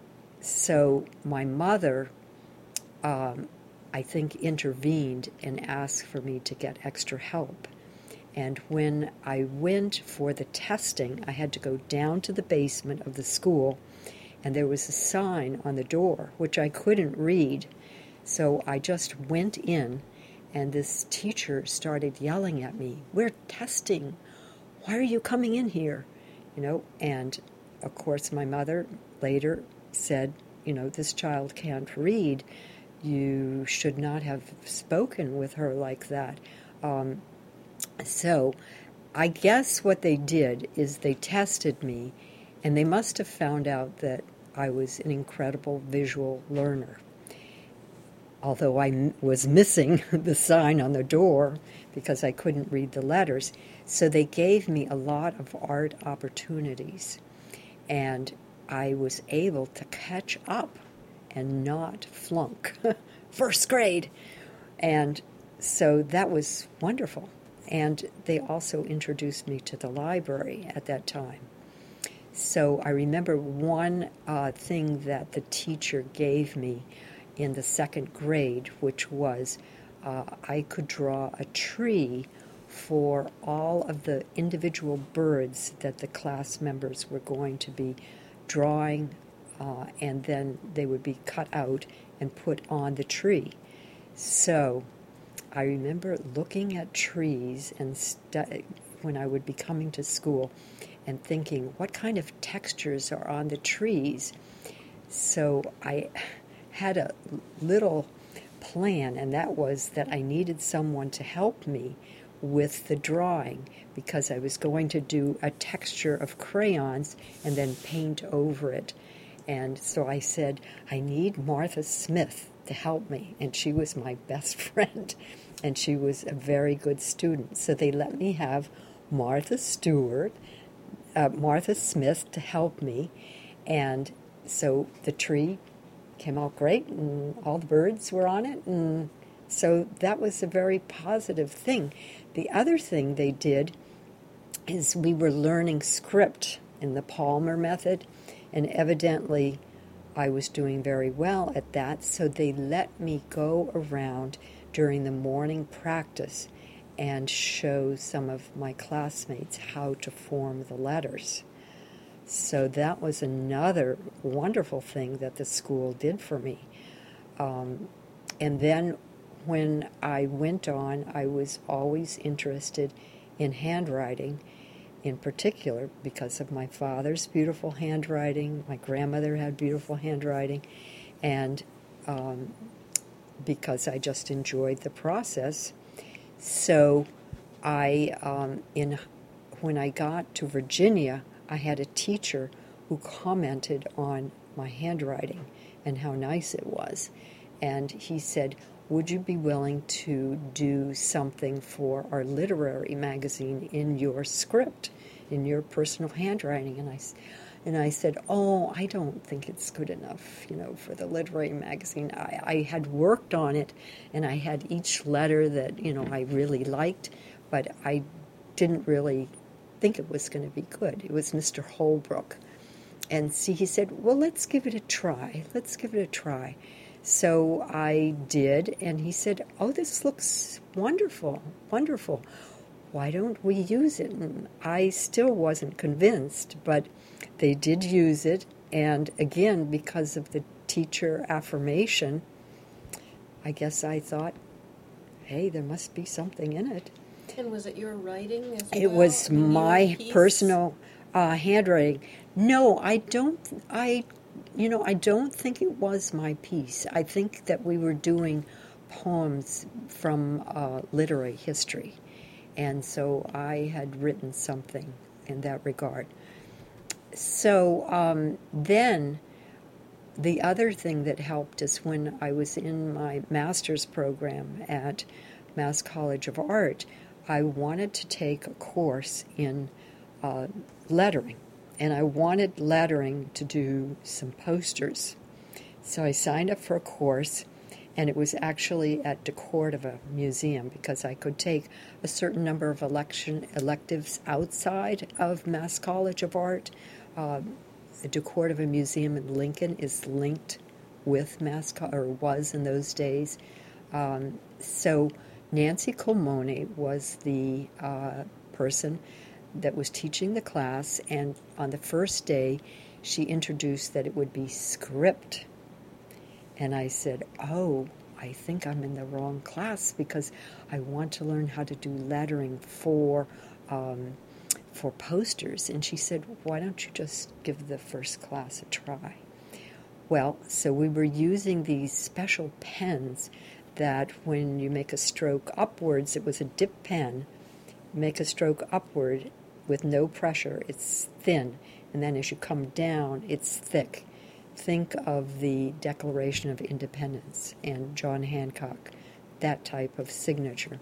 so my mother, um, I think, intervened and asked for me to get extra help. And when I went for the testing, I had to go down to the basement of the school, and there was a sign on the door, which I couldn't read. So I just went in, and this teacher started yelling at me, we're testing. Why are you coming in here? You know, and of course my mother later said, you know, this child can't read. You should not have spoken with her like that. Um, so I guess what they did is they tested me, and they must have found out that I was an incredible visual learner. Although I m- was missing the sign on the door because I couldn't read the letters. So they gave me a lot of art opportunities, and I was able to catch up and not flunk first grade. And so that was wonderful. And they also introduced me to the library at that time. So I remember one uh, thing that the teacher gave me in the second grade, which was uh, I could draw a tree for all of the individual birds that the class members were going to be drawing, uh, and then they would be cut out and put on the tree. So I remember looking at trees and stu- when I would be coming to school and thinking, what kind of textures are on the trees? So I had a little plan, and that was that I needed someone to help me with the drawing because I was going to do a texture of crayons and then paint over it. And so I said, I need Martha Smith to help me. And she was my best friend, and she was a very good student. So they let me have Martha Stewart, uh, Martha Smith to help me. And so the tree came out great, and all the birds were on it. And so that was a very positive thing. The other thing they did is we were learning script in the Palmer method. And evidently, I was doing very well at that, so they let me go around during the morning practice and show some of my classmates how to form the letters. So that was another wonderful thing that the school did for me. Um, and then when I went on, I was always interested in handwriting, in particular because of my father's beautiful handwriting. My grandmother had beautiful handwriting, and um, because I just enjoyed the process. So I, um, in when I got to Virginia, I had a teacher who commented on my handwriting and how nice it was. And he said, would you be willing to do something for our literary magazine in your script, in your personal handwriting? And I, and I said, oh, I don't think it's good enough, you know, for the literary magazine. I, I had worked on it, and I had each letter that, you know, I really liked, but I didn't really think it was going to be good. It was Mister Holbrook. And see, he said, well, let's give it a try. Let's give it a try. So I did, and he said, oh, this looks wonderful, wonderful. Why don't we use it? And I still wasn't convinced, but they did use it. And again, because of the teacher affirmation, I guess I thought, hey, there must be something in it. And was it your writing as well? It was I mean, my piece? personal uh, handwriting. No, I don't, I... You know, I don't think it was my piece. I think that we were doing poems from uh, literary history. And so I had written something in that regard. So um, then the other thing that helped is when I was in my master's program at Mass College of Art, I wanted to take a course in uh, lettering. And I wanted lettering to do some posters. So I signed up for a course, and it was actually at DeCordova Museum because I could take a certain number of election electives outside of Mass College of Art. Uh, the DeCordova Museum in Lincoln is linked with Mass Co- or was in those days. Um, so Nancy Colmoni was the uh, person that was teaching the class, and on the first day she introduced that it would be script. And I said, oh, I think I'm in the wrong class because I want to learn how to do lettering for um, for posters. And she said, why don't you just give the first class a try? Well, so we were using these special pens that when you make a stroke upwards, it was a dip pen, make a stroke upward with no pressure, it's thin, and then as you come down, it's thick. Think of the Declaration of Independence and John Hancock, that type of signature.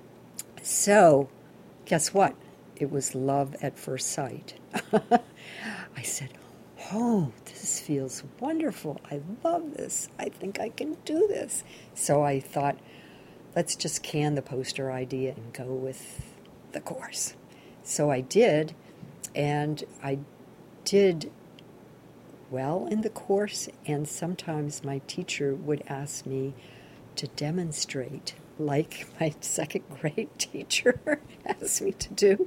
So, guess what? It was love at first sight. I said, oh, this feels wonderful. I love this. I think I can do this. So I thought, let's just can the poster idea and go with the course. So I did, and I did well in the course, and sometimes my teacher would ask me to demonstrate, like my second grade teacher asked me to do.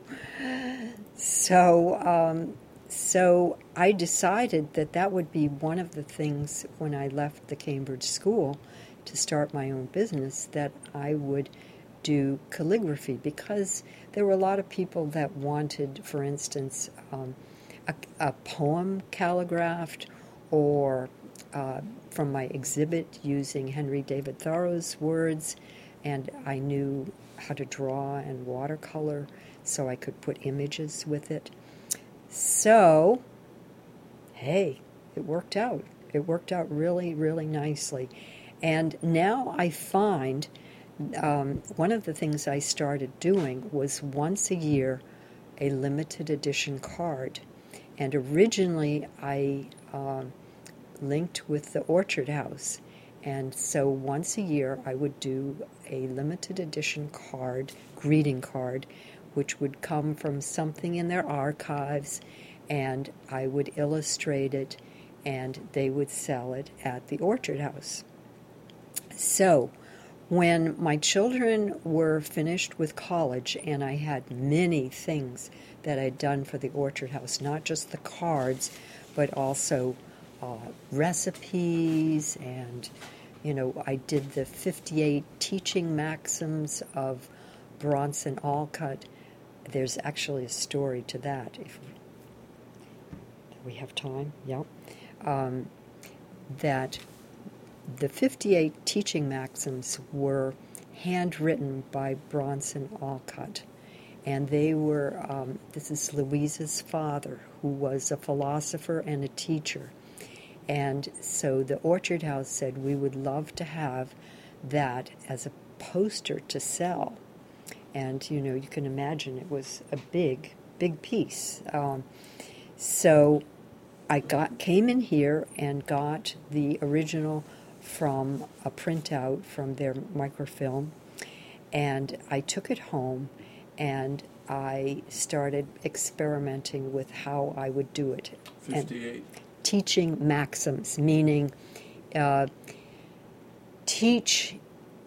So, um, so I decided that that would be one of the things when I left the Cambridge School to start my own business, that I would do calligraphy, because there were a lot of people that wanted, for instance, um, a, a poem calligraphed or uh, from my exhibit using Henry David Thoreau's words, and I knew how to draw and watercolor, so I could put images with it. So, hey, it worked out. It worked out really, really nicely. And now I find um, one of the things I started doing was once a year a limited edition card. And originally I uh, linked with the Orchard House. And so once a year I would do a limited edition card, greeting card, which would come from something in their archives, and I would illustrate it, and they would sell it at the Orchard House. So when my children were finished with college, and I had many things that I'd done for the Orchard House, not just the cards, but also uh, recipes, and, you know, I did the fifty-eight teaching maxims of Bronson Alcott. There's actually a story to that, if we have time, yeah. Um, that the fifty-eight teaching maxims were handwritten by Bronson Alcott, and they were, um, this is Louisa's father, who was a philosopher and a teacher. And so the Orchard House said, we would love to have that as a poster to sell. And, you know, you can imagine it was a big, big piece. Um, so I got came in here and got the original from a printout from their microfilm, and I took it home, and I started experimenting with how I would do it. fifty-eight. And teaching maxims, meaning uh, teach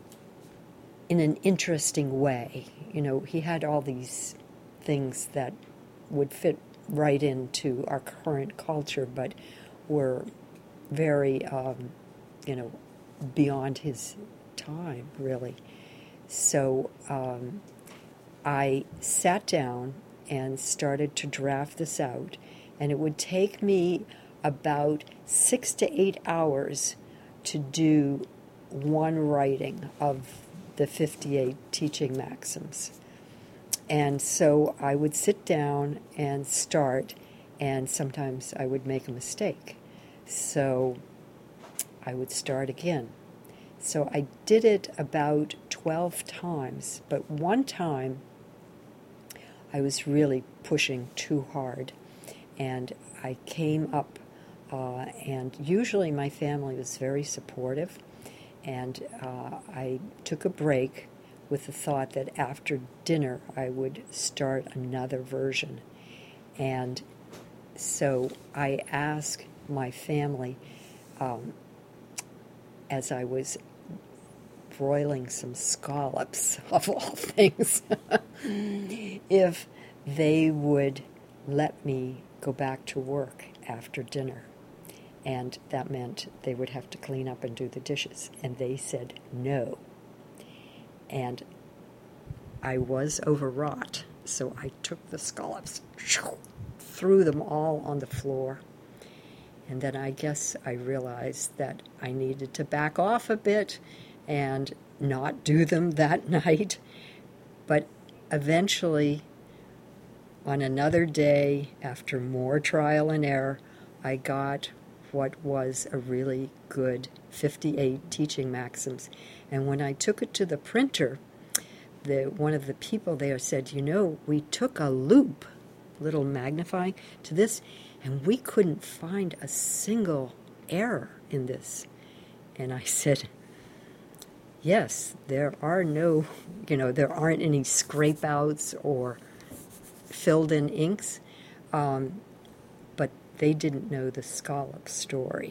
in an interesting way. You know, he had all these things that would fit right into our current culture, but were very, um, you know, beyond his time, really. So um, I sat down and started to draft this out, and it would take me about six to eight hours to do one writing of the fifty-eight teaching maxims. And so I would sit down and start, and sometimes I would make a mistake. So I would start again. So I did it about twelve times, but one time I was really pushing too hard, and I came up, uh, and usually my family was very supportive, and uh, I took a break with the thought that after dinner I would start another version. And so I asked my family, um, as I was broiling some scallops, of all things, if they would let me go back to work after dinner. And that meant they would have to clean up and do the dishes. And they said no. And I was overwrought, so I took the scallops, threw them all on the floor, and then I guess I realized that I needed to back off a bit and not do them that night. But eventually, on another day, after more trial and error, I got what was a really good fifty-eight teaching maxims. And when I took it to the printer, the one of the people there said, you know, we took a loop, little magnifying, to this, and we couldn't find a single error in this. And I said, yes, there are no, you know, there aren't any scrape outs or filled in inks, um, but they didn't know the scallop story.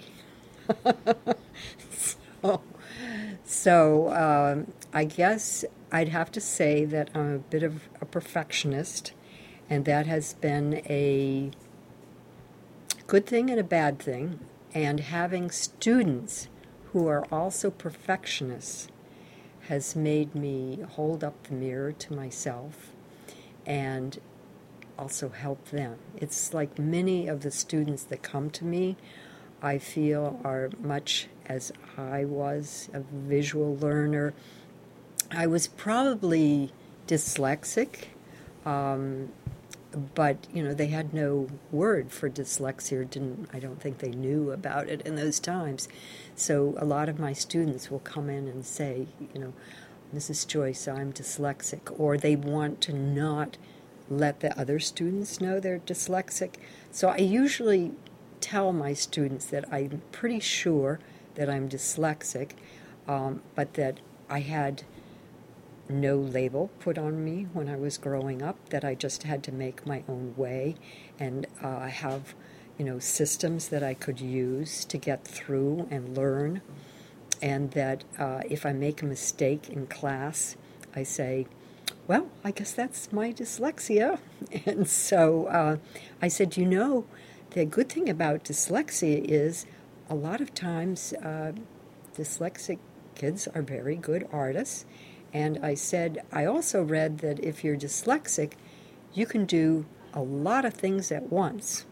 so, so um, I guess I'd have to say that I'm a bit of a perfectionist, and that has been a good thing and a bad thing. And having students who are also perfectionists has made me hold up the mirror to myself and also help them. It's like many of the students that come to me I feel, are much as I was, a visual learner. I was probably dyslexic, um, but, you know, they had no word for dyslexia. Or didn't, I don't think they knew about it in those times. So a lot of my students will come in and say, you know, Missus Joyce, I'm dyslexic, or they want to not let the other students know they're dyslexic. So I usually tell my students that I'm pretty sure that I'm dyslexic, um, but that I had no label put on me when I was growing up, that I just had to make my own way and uh, have, you know, systems that I could use to get through and learn, and that uh, if I make a mistake in class, I say, well, I guess that's my dyslexia. And so uh, I said, you know, the good thing about dyslexia is a lot of times uh, dyslexic kids are very good artists. And I said, I also read that if you're dyslexic, you can do a lot of things at once.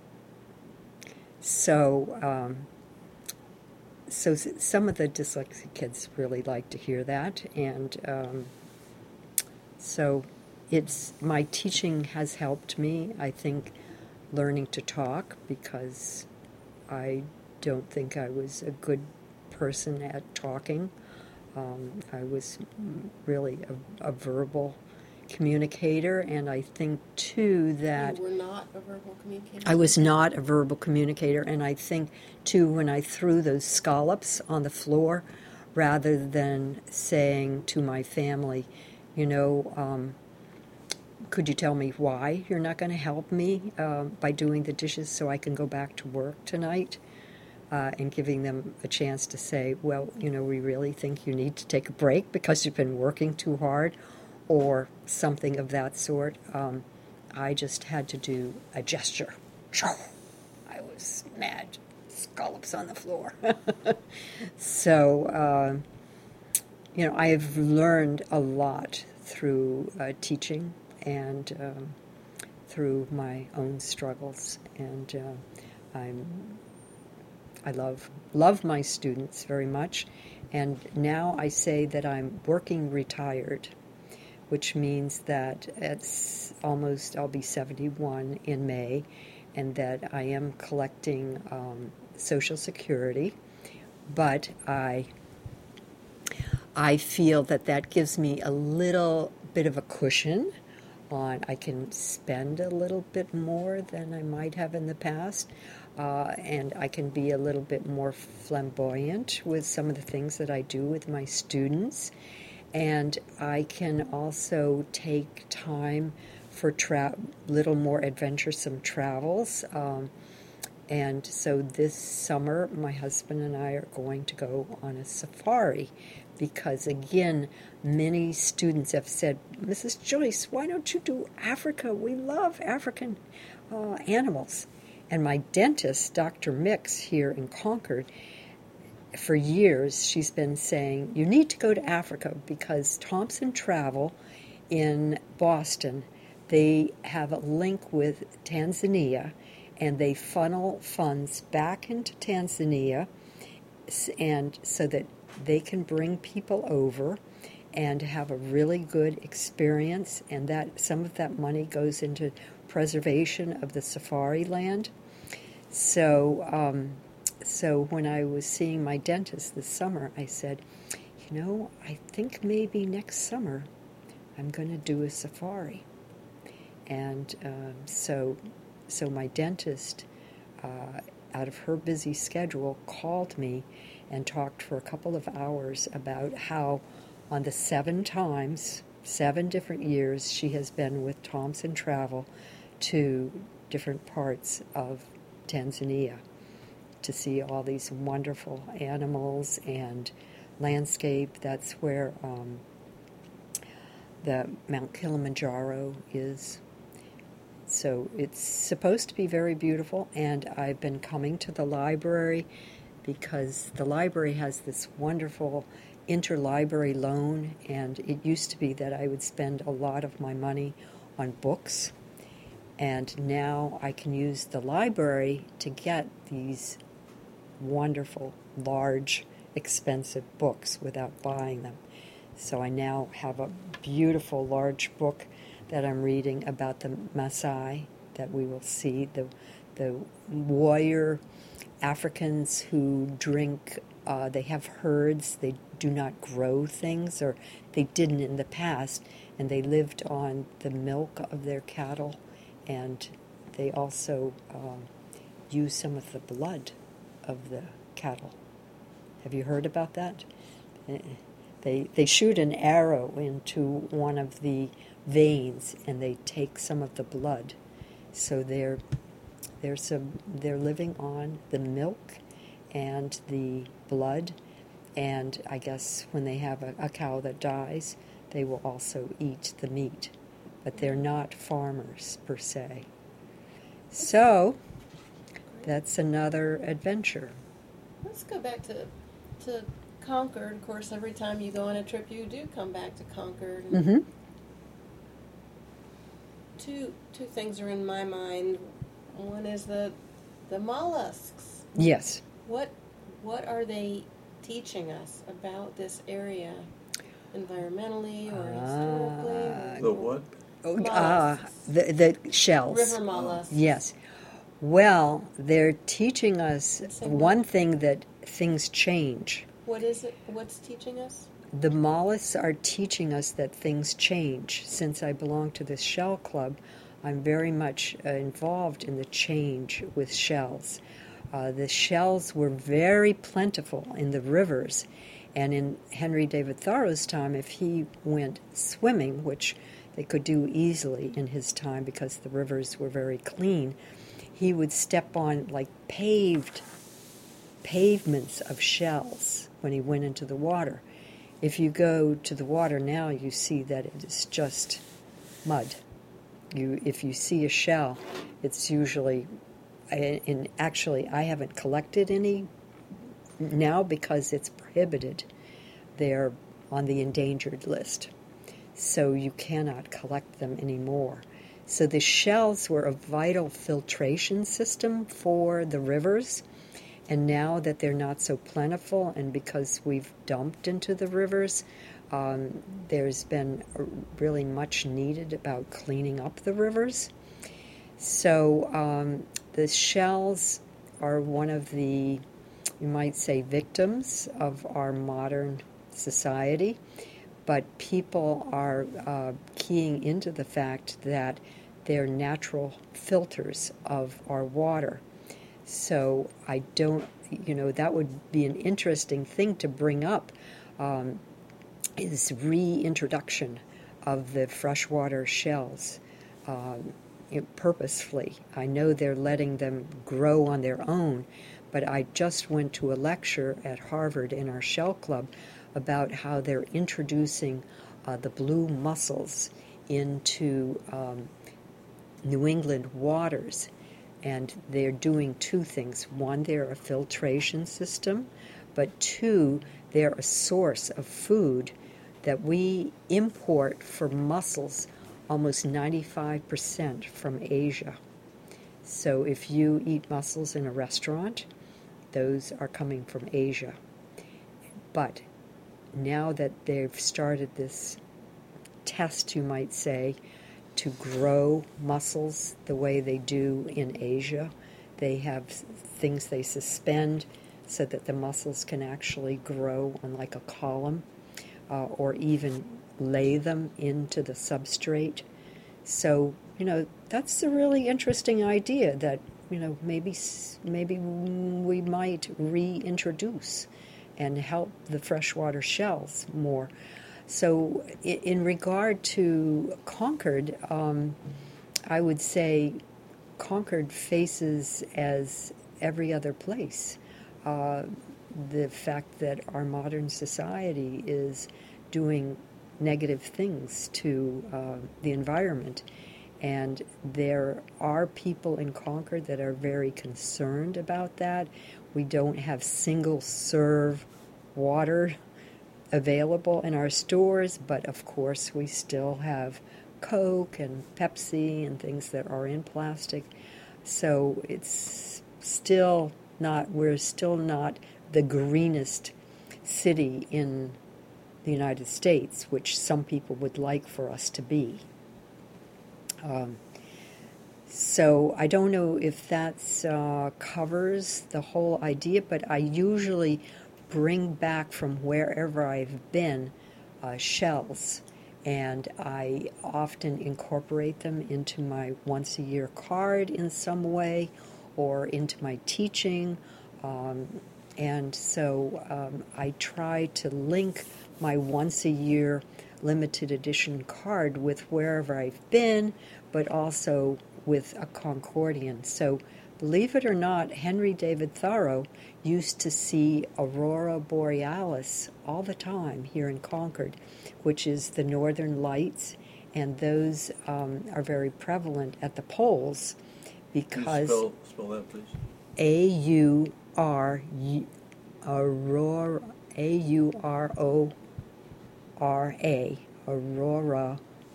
So, um, so some of the dyslexic kids really like to hear that. And um, so it's, my teaching has helped me, I think, learning to talk, because I don't think I was a good person at talking. Um, I was really a, a verbal communicator, and I think, too, that... You were not a verbal communicator? I was not a verbal communicator, and I think, too, when I threw those scallops on the floor, rather than saying to my family, you know, um, could you tell me why you're not going to help me uh, by doing the dishes so I can go back to work tonight? Uh, and giving them a chance to say, well, you know, we really think you need to take a break because you've been working too hard, or something of that sort. Um, I just had to do a gesture. I was mad. Scallops on the floor. So, uh, you know, I have learned a lot through uh, teaching and um, through my own struggles. And uh, I'm... I love love my students very much, and now I say that I'm working retired, which means that it's almost, I'll be seventy-one in May, and that I am collecting um, Social Security, but I I feel that that gives me a little bit of a cushion on, I can spend a little bit more than I might have in the past. Uh, and I can be a little bit more flamboyant with some of the things that I do with my students. And I can also take time for tra- little more adventuresome travels. Um, and so this summer, my husband and I are going to go on a safari, because, again, many students have said, Missus Joyce, why don't you do Africa? We love African uh, animals. And my dentist, Doctor Mix, here in Concord, for years, she's been saying, you need to go to Africa, because Thompson Travel in Boston, they have a link with Tanzania, and they funnel funds back into Tanzania, and so that they can bring people over and have a really good experience, and that some of that money goes into preservation of the safari land. So, um, so when I was seeing my dentist this summer, I said, you know, I think maybe next summer I'm going to do a safari. And um, so, so my dentist, uh, out of her busy schedule, called me and talked for a couple of hours about how on the seven times, seven different years she has been with Thompson Travel to different parts of Tanzania to see all these wonderful animals and landscape. That's where um, the Mount Kilimanjaro is. So it's supposed to be very beautiful, and I've been coming to the library because the library has this wonderful interlibrary loan, and it used to be that I would spend a lot of my money on books, and now I can use the library to get these wonderful, large, expensive books without buying them. So I now have a beautiful, large book that I'm reading about the Maasai that we will see, the, the warrior Africans who drink, uh, they have herds, they do not grow things, or they didn't in the past, and they lived on the milk of their cattle, and they also um, use some of the blood of the cattle. Have you heard about that? They they shoot an arrow into one of the veins, and they take some of the blood. So they're they're some they're living on the milk and the blood, and I guess when they have a, a cow that dies, they will also eat the meat. But they're not farmers per se. So that's another adventure. Let's go back to to Concord. Of course, every time you go on a trip, you do come back to Concord. And Mm-hmm. Two two things are in my mind. One is the the mollusks. Yes. What what are they teaching us about this area, environmentally or historically? Ah, Or The what? Oh, mollusks. ah, the the shells. River mollusks. Yes. Well, they're teaching us Let's say one thing, that things change. What is it? What's teaching us? The mollusks are teaching us that things change. Since I belong to this shell club, I'm very much uh, involved in the change with shells. Uh, the shells were very plentiful in the rivers, and in Henry David Thoreau's time, if he went swimming, which they could do easily in his time because the rivers were very clean, he would step on like paved pavements of shells when he went into the water. If you go to the water now, you see that it is just mud. You, if you see a shell, it's usually, and actually I haven't collected any now because it's prohibited. They're on the endangered list, so you cannot collect them anymore. So the shells were a vital filtration system for the rivers. And now that they're not so plentiful, and because we've dumped into the rivers, um, there's been really much needed about cleaning up the rivers. So um, the shells are one of the, you might say, victims of our modern society. But people are uh, keying into the fact that they're natural filters of our water. So I don't, you know, that would be an interesting thing to bring up, um, is reintroduction of the freshwater shells um, purposefully. I know they're letting them grow on their own, but I just went to a lecture at Harvard in our shell club about how they're introducing uh, the blue mussels into um, New England waters. And they're doing two things. One, they're a filtration system, but two, they're a source of food that we import for mussels almost ninety-five percent from Asia. So if you eat mussels in a restaurant, those are coming from Asia. But now that they've started this test, you might say, to grow mussels the way they do in Asia. They have things they suspend so that the mussels can actually grow on like a column, uh, or even lay them into the substrate. So, you know, that's a really interesting idea that, you know, maybe maybe we might reintroduce and help the freshwater shells more. So in regard to Concord, um, I would say Concord faces as every other place uh, the fact that our modern society is doing negative things to uh, the environment. And there are people in Concord that are very concerned about that. We don't have single-serve water available in our stores, but of course we still have Coke and Pepsi and things that are in plastic. So it's still not, we're still not the greenest city in the United States, which some people would like for us to be. Um, so I don't know if that uh, covers the whole idea, but I usually bring back from wherever I've been uh, shells, and I often incorporate them into my once-a-year card in some way or into my teaching. Um, and so um, I try to link my once-a-year limited edition card with wherever I've been, but also with a Concordian. So believe it or not, Henry David Thoreau used to see Aurora Borealis all the time here in Concord, which is the northern lights, and those um, are very prevalent at the poles because... Spell, spell that, please. A U R Aurora, A U R O R A, Aurora,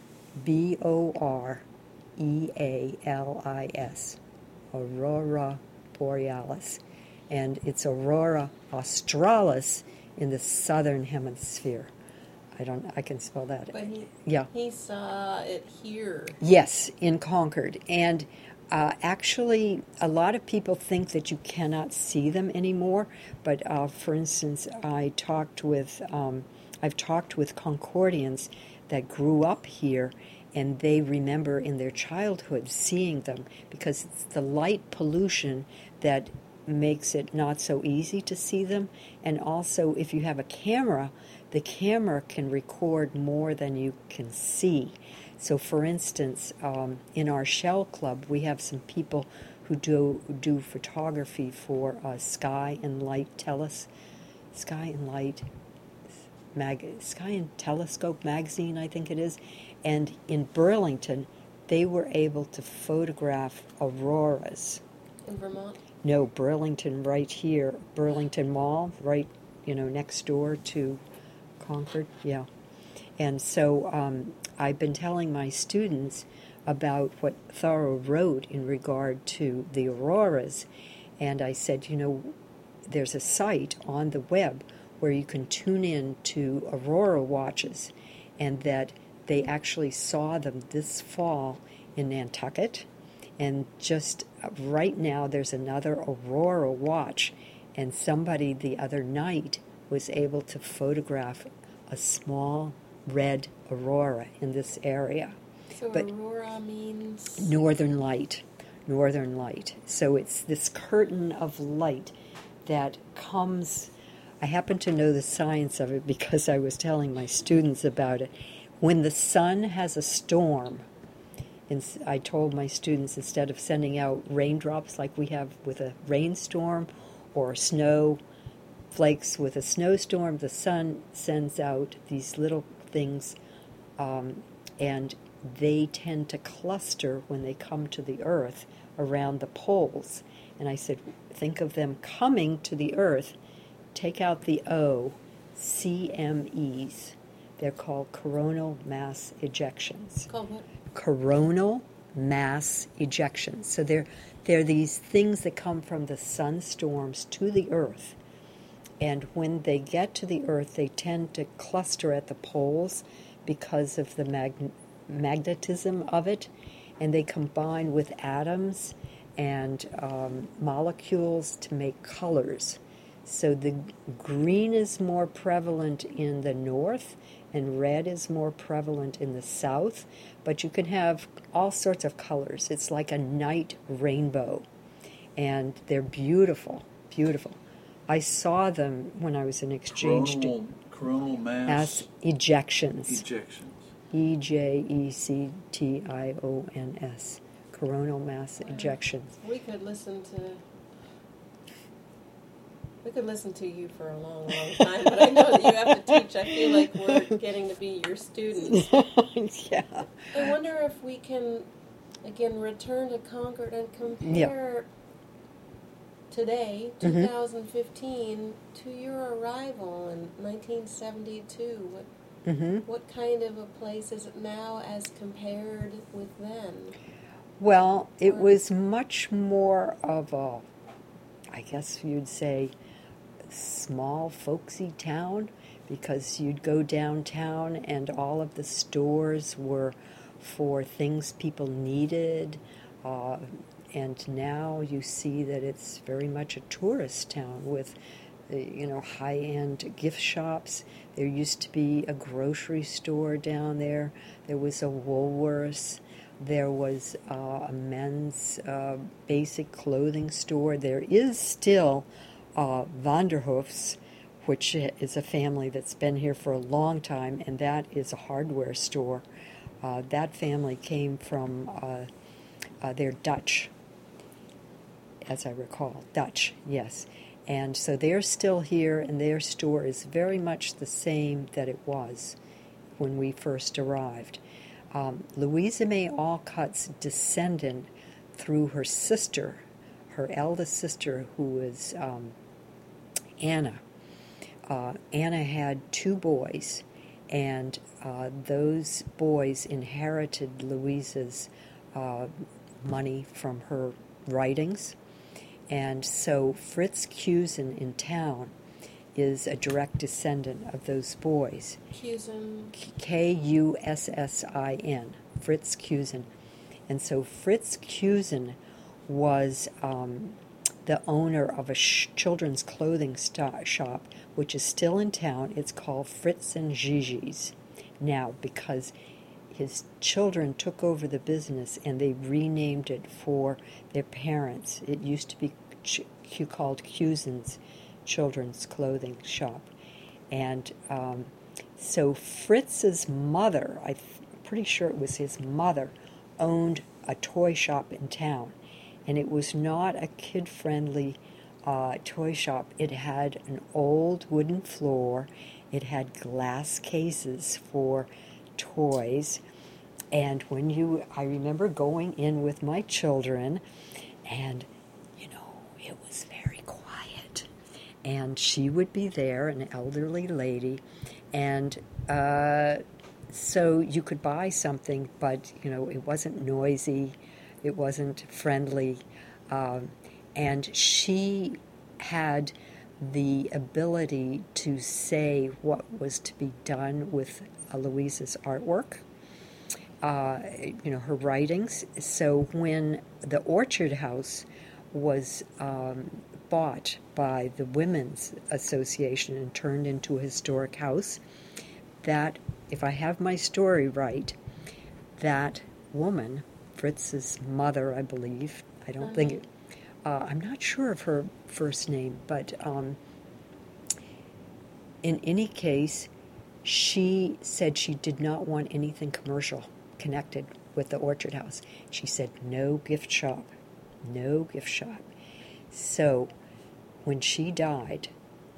B O R E A L I S, Aurora Borealis. And it's Aurora Australis in the southern hemisphere. I don't, I can spell that. But he, yeah. he saw it here. Yes, in Concord. And uh, actually, a lot of people think that you cannot see them anymore. But uh, for instance, I talked with, um, I've talked with Concordians that grew up here, and they remember in their childhood seeing them because it's the light pollution that makes it not so easy to see them. And also, if you have a camera, the camera can record more than you can see. So, for instance, um, in our Shell Club, we have some people who do do photography for uh, Sky and Light Teles, Sky and Light, mag, Sky and Telescope magazine, I think it is. And in Burlington, they were able to photograph auroras. In Vermont? No, Burlington right here, Burlington Mall, right, you know, next door to Concord, yeah. And so um, I've been telling my students about what Thoreau wrote in regard to the auroras. And I said, you know, there's a site on the web where you can tune in to aurora watches, and that they actually saw them this fall in Nantucket. And just right now, there's another aurora watch, and somebody the other night was able to photograph a small red aurora in this area. So but aurora means? Northern light, northern light. So it's this curtain of light that comes, I happen to know the science of it because I was telling my students about it. When the sun has a storm, and I told my students, instead of sending out raindrops like we have with a rainstorm or snow flakes with a snowstorm, the sun sends out these little things, um, and they tend to cluster when they come to the earth around the poles. And I said, think of them coming to the earth. Take out the O, C M Es. They're called coronal mass ejections. Called what? Coronal mass ejections. So they're, they're these things that come from the sunstorms to the earth. And when they get to the earth, they tend to cluster at the poles because of the mag- magnetism of it. And they combine with atoms and um, molecules to make colors. So the green is more prevalent in the north, and red is more prevalent in the south. But you can have all sorts of colors. It's like a night rainbow. And they're beautiful, beautiful. I saw them when I was in exchange. Coronal, coronal mass as ejections. ejections. E J E C T I O N S. Coronal mass ejections. We could listen to... We could listen to you for a long, long time, but I know that you have to teach. I feel like we're getting to be your students. Yeah. I wonder if we can, again, return to Concord and compare today, twenty fifteen, to your arrival in nineteen seventy-two. What, Mm-hmm. what kind of a place is it now as compared with then? Well, it was much more of a I guess you'd say, small, folksy town, because you'd go downtown and all of the stores were for things people needed. Uh, and now you see that it's very much a tourist town with, uh, you know, high-end gift shops. There used to be a grocery store down there. There was a Woolworths. There was uh, a men's uh, basic clothing store. There is still uh, Vanderhoof's, which is a family that's been here for a long time, and that is a hardware store. Uh, that family came from, uh, uh, they're Dutch, as I recall. Dutch, yes. And so they're still here, and their store is very much the same that it was when we first arrived. Um, Louisa May Alcott's descendant through her sister, her eldest sister, who was um, Anna. Uh, Anna had two boys, and uh, those boys inherited Louisa's uh, money from her writings. And so Fritz Cusin in town is a direct descendant of those boys. Cusin. K U S S I N, Fritz Cusin. And so Fritz Cusin was um, the owner of a sh- children's clothing st- shop, which is still in town. It's called Fritz and Gigi's now, because his children took over the business and they renamed it for their parents. It used to be ch- called Cusin's Children's Clothing Shop. And um, so Fritz's mother, I'm pretty sure it was his mother, owned a toy shop in town. And it was not a kid-friendly uh, toy shop. It had an old wooden floor. It had glass cases for toys. And when you, I remember going in with my children, and, you know, it was very quiet. And she would be there, an elderly lady, and uh, so you could buy something, but, you know, it wasn't noisy, it wasn't friendly, um, and she had the ability to say what was to be done with uh, Louisa's artwork. Uh, you know, her writings. So when the Orchard House was um, bought by the Women's Association and turned into a historic house, that, if I have my story right, that woman, Fritz's mother, I believe, I don't uh-huh. think, it, uh, I'm not sure of her first name, but um, in any case, she said she did not want anything commercial connected with the Orchard House. She said no gift shop, no gift shop. So when she died,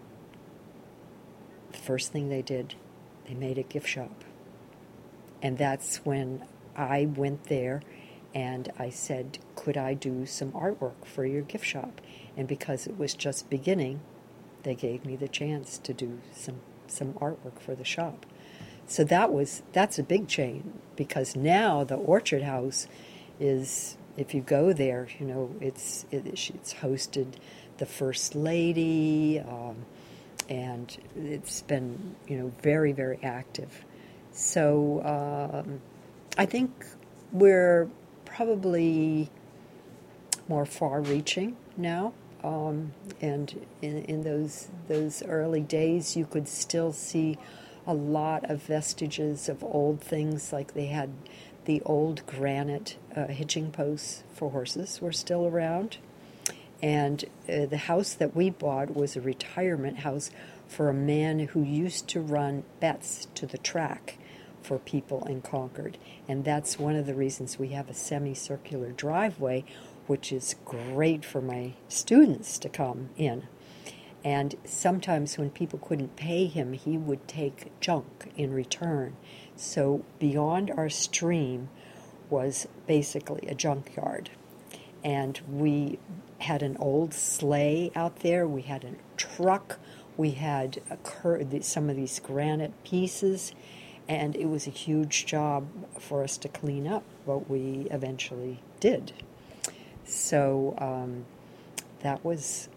the first thing they did, they made a gift shop. And that's when I went there and I said, could I do some artwork for your gift shop? And because it was just beginning, they gave me the chance to do some, some artwork for the shop. So that was that's a big change, because now the Orchard House is, if you go there, you know, it's it, it's hosted the First Lady, um, and it's been, you know, very, very active. So um, I think we're probably more far-reaching now, um, and in, in those those early days, you could still see a lot of vestiges of old things, like they had the old granite uh, hitching posts for horses were still around. And uh, the house that we bought was a retirement house for a man who used to run bets to the track for people in Concord. And that's one of the reasons we have a semicircular driveway, which is great for my students to come in. And sometimes when people couldn't pay him, he would take junk in return. So beyond our stream was basically a junkyard. And we had an old sleigh out there. We had a truck. We had a cur- some of these granite pieces. And it was a huge job for us to clean up, but we eventually did. So um, that was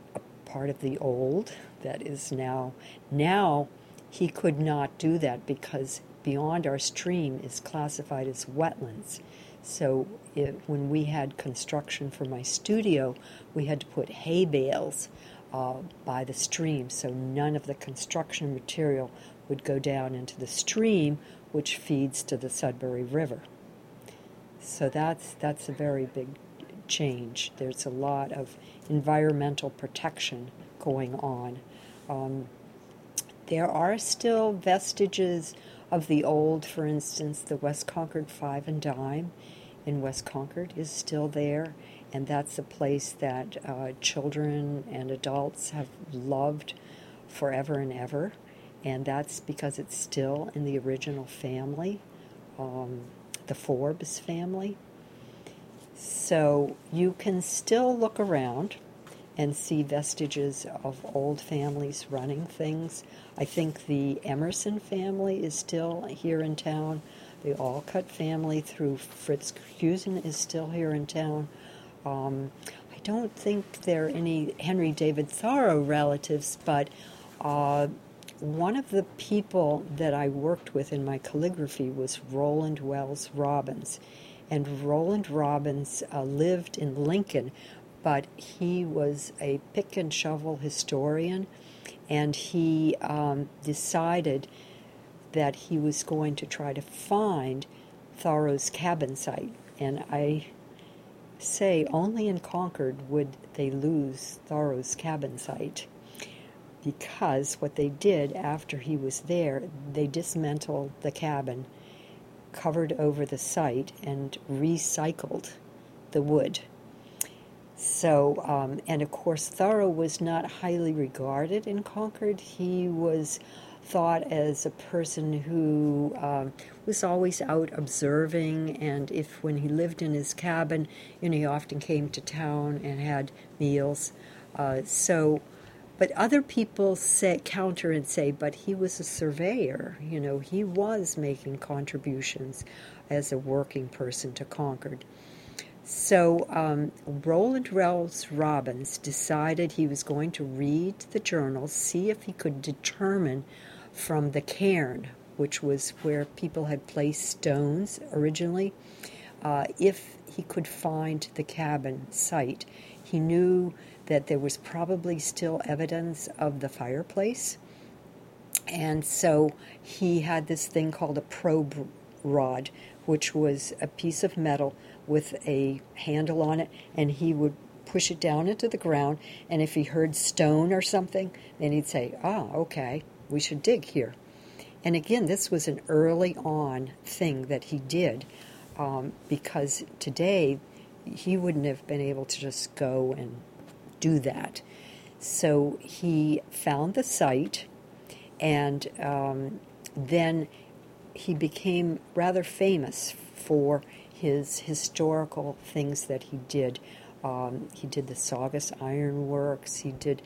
part of the old that is now, now he could not do that because beyond our stream is classified as wetlands. So it, when we had construction for my studio, we had to put hay bales uh, by the stream, so none of the construction material would go down into the stream, which feeds to the Sudbury River. So that's that's a very big change. There's a lot of environmental protection going on. Um, there are still vestiges of the old, for instance, the West Concord Five and Dime in West Concord is still there, and that's a place that uh, children and adults have loved forever and ever, and that's because it's still in the original family, um, the Forbes family. So you can still look around and see vestiges of old families running things. I think the Emerson family is still here in town. The Alcott family through Fritz Cusin is still here in town. Um, I don't think there are any Henry David Thoreau relatives, but uh, one of the people that I worked with in my calligraphy was Roland Wells Robbins. And Roland Robbins uh, lived in Lincoln, but he was a pick and shovel historian, and he um, decided that he was going to try to find Thoreau's cabin site. And I say only in Concord would they lose Thoreau's cabin site, because what they did after he was there, they dismantled the cabin, covered over the site, and recycled the wood. So, um, and of course, Thoreau was not highly regarded in Concord. He was thought as a person who um, was always out observing, and if when he lived in his cabin, you know, he often came to town and had meals. Uh, so, but other people say, counter and say, but he was a surveyor. You know, he was making contributions as a working person to Concord. So um, Roland Wells Robbins decided he was going to read the journals, see if he could determine from the cairn, which was where people had placed stones originally, uh, if he could find the cabin site. He knew that there was probably still evidence of the fireplace, and so he had this thing called a probe rod, which was a piece of metal with a handle on it, and he would push it down into the ground, and if he heard stone or something, then he'd say, ah, okay, we should dig here. And again, this was an early on thing that he did, um, because today he wouldn't have been able to just go and do that. So he found the site, and um, then he became rather famous for his historical things that he did. Um, he did the Saugus Iron Works. He did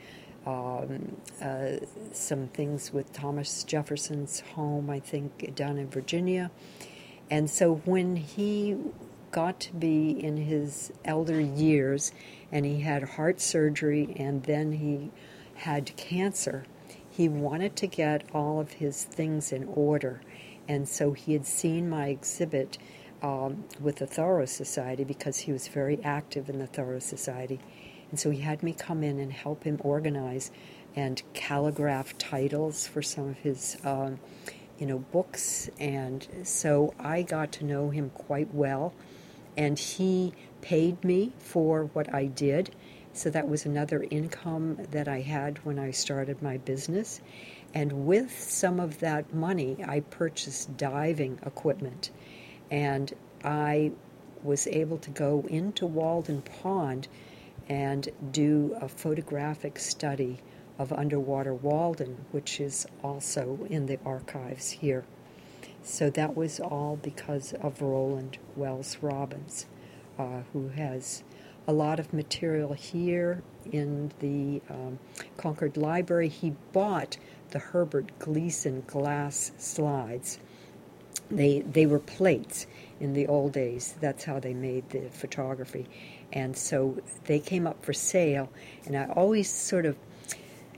um, uh, some things with Thomas Jefferson's home, I think, down in Virginia. And so when he got to be in his elder years, and he had heart surgery, and then he had cancer, he wanted to get all of his things in order. And so he had seen my exhibit um, with the Thoreau Society, because he was very active in the Thoreau Society. And so he had me come in and help him organize and calligraph titles for some of his um, you know, books. And so I got to know him quite well. And he paid me for what I did. So that was another income that I had when I started my business. And with some of that money, I purchased diving equipment. And I was able to go into Walden Pond and do a photographic study of underwater Walden, which is also in the archives here. So that was all because of Roland Wells Robbins, uh, who has a lot of material here in the um, Concord Library. He bought the Herbert Gleason glass slides. They they were plates in the old days. That's how they made the photography. And so they came up for sale, and I always sort of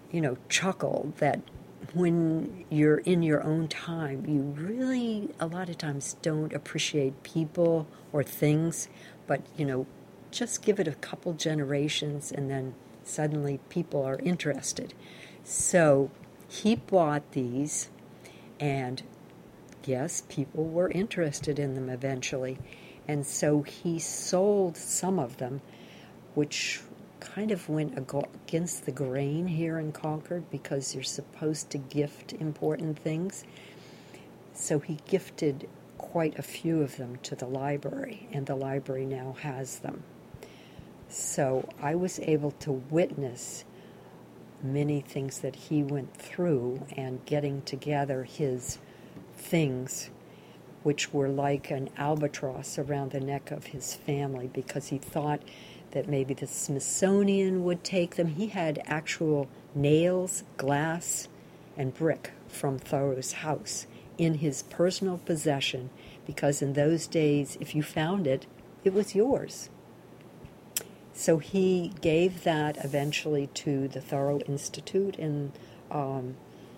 you know, chuckle that when you're in your own time, you really a lot of times don't appreciate people or things, but, you know, just give it a couple generations and then suddenly people are interested. So he bought these, and yes, people were interested in them eventually. And so he sold some of them, which kind of went against the grain here in Concord because you're supposed to gift important things. So he gifted quite a few of them to the library, and the library now has them. So I was able to witness many things that he went through and getting together his things, which were like an albatross around the neck of his family, because he thought that maybe the Smithsonian would take them. He had actual nails, glass, and brick from Thoreau's house in his personal possession, because in those days, if you found it, it was yours. So he gave that eventually to the Thoreau Institute in um,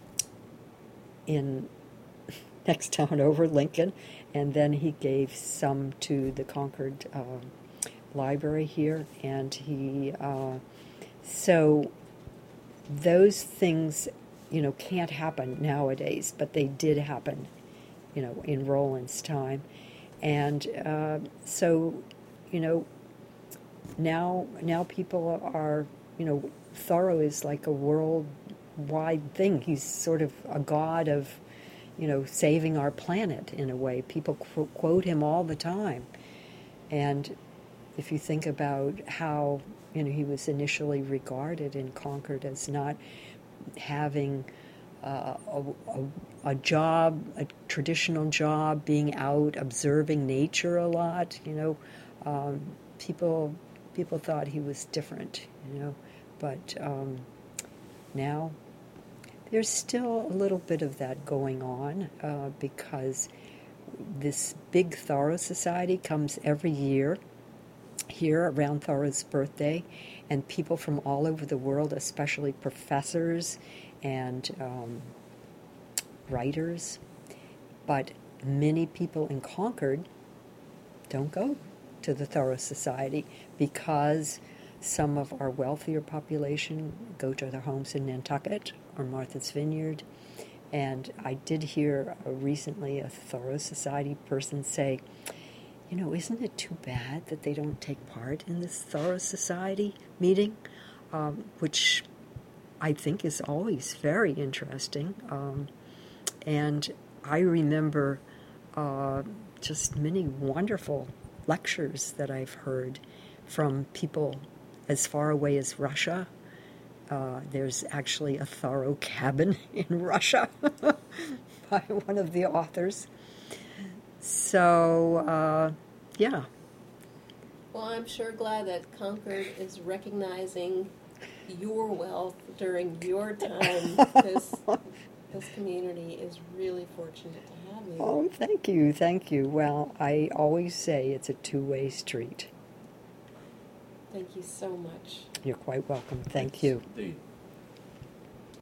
in next town over, Lincoln, and then he gave some to the Concord uh, Library here, and he uh, so those things, you know, can't happen nowadays, but they did happen, you know, in Roland's time, and uh, so, you know. Now, now people are, you know, Thoreau is like a worldwide thing. He's sort of a god of, you know, saving our planet in a way. People qu- quote him all the time. And if you think about how, you know, he was initially regarded in Concord as not having uh, a, a, a job, a traditional job, being out observing nature a lot, you know, um, people... People thought he was different, you know, but um, now there's still a little bit of that going on uh, because this big Thoreau Society comes every year here around Thoreau's birthday, and people from all over the world, especially professors and um, writers, but many people in Concord don't go to the Thoreau Society because some of our wealthier population go to their homes in Nantucket or Martha's Vineyard. And I did hear uh, recently a Thoreau Society person say, you know, isn't it too bad that they don't take part in this Thoreau Society meeting, um, which I think is always very interesting. Um, and I remember uh, just many wonderful lectures that I've heard from people as far away as Russia. Uh, there's actually a Thoreau cabin in Russia by one of the authors. So, uh, yeah. Well, I'm sure glad that Concord is recognizing your wealth during your time. This, this community is really fortunate to have you. Oh, thank you, thank you. Well, I always say it's a two-way street. Thank you so much. You're quite welcome. Thank Yes, you. indeed.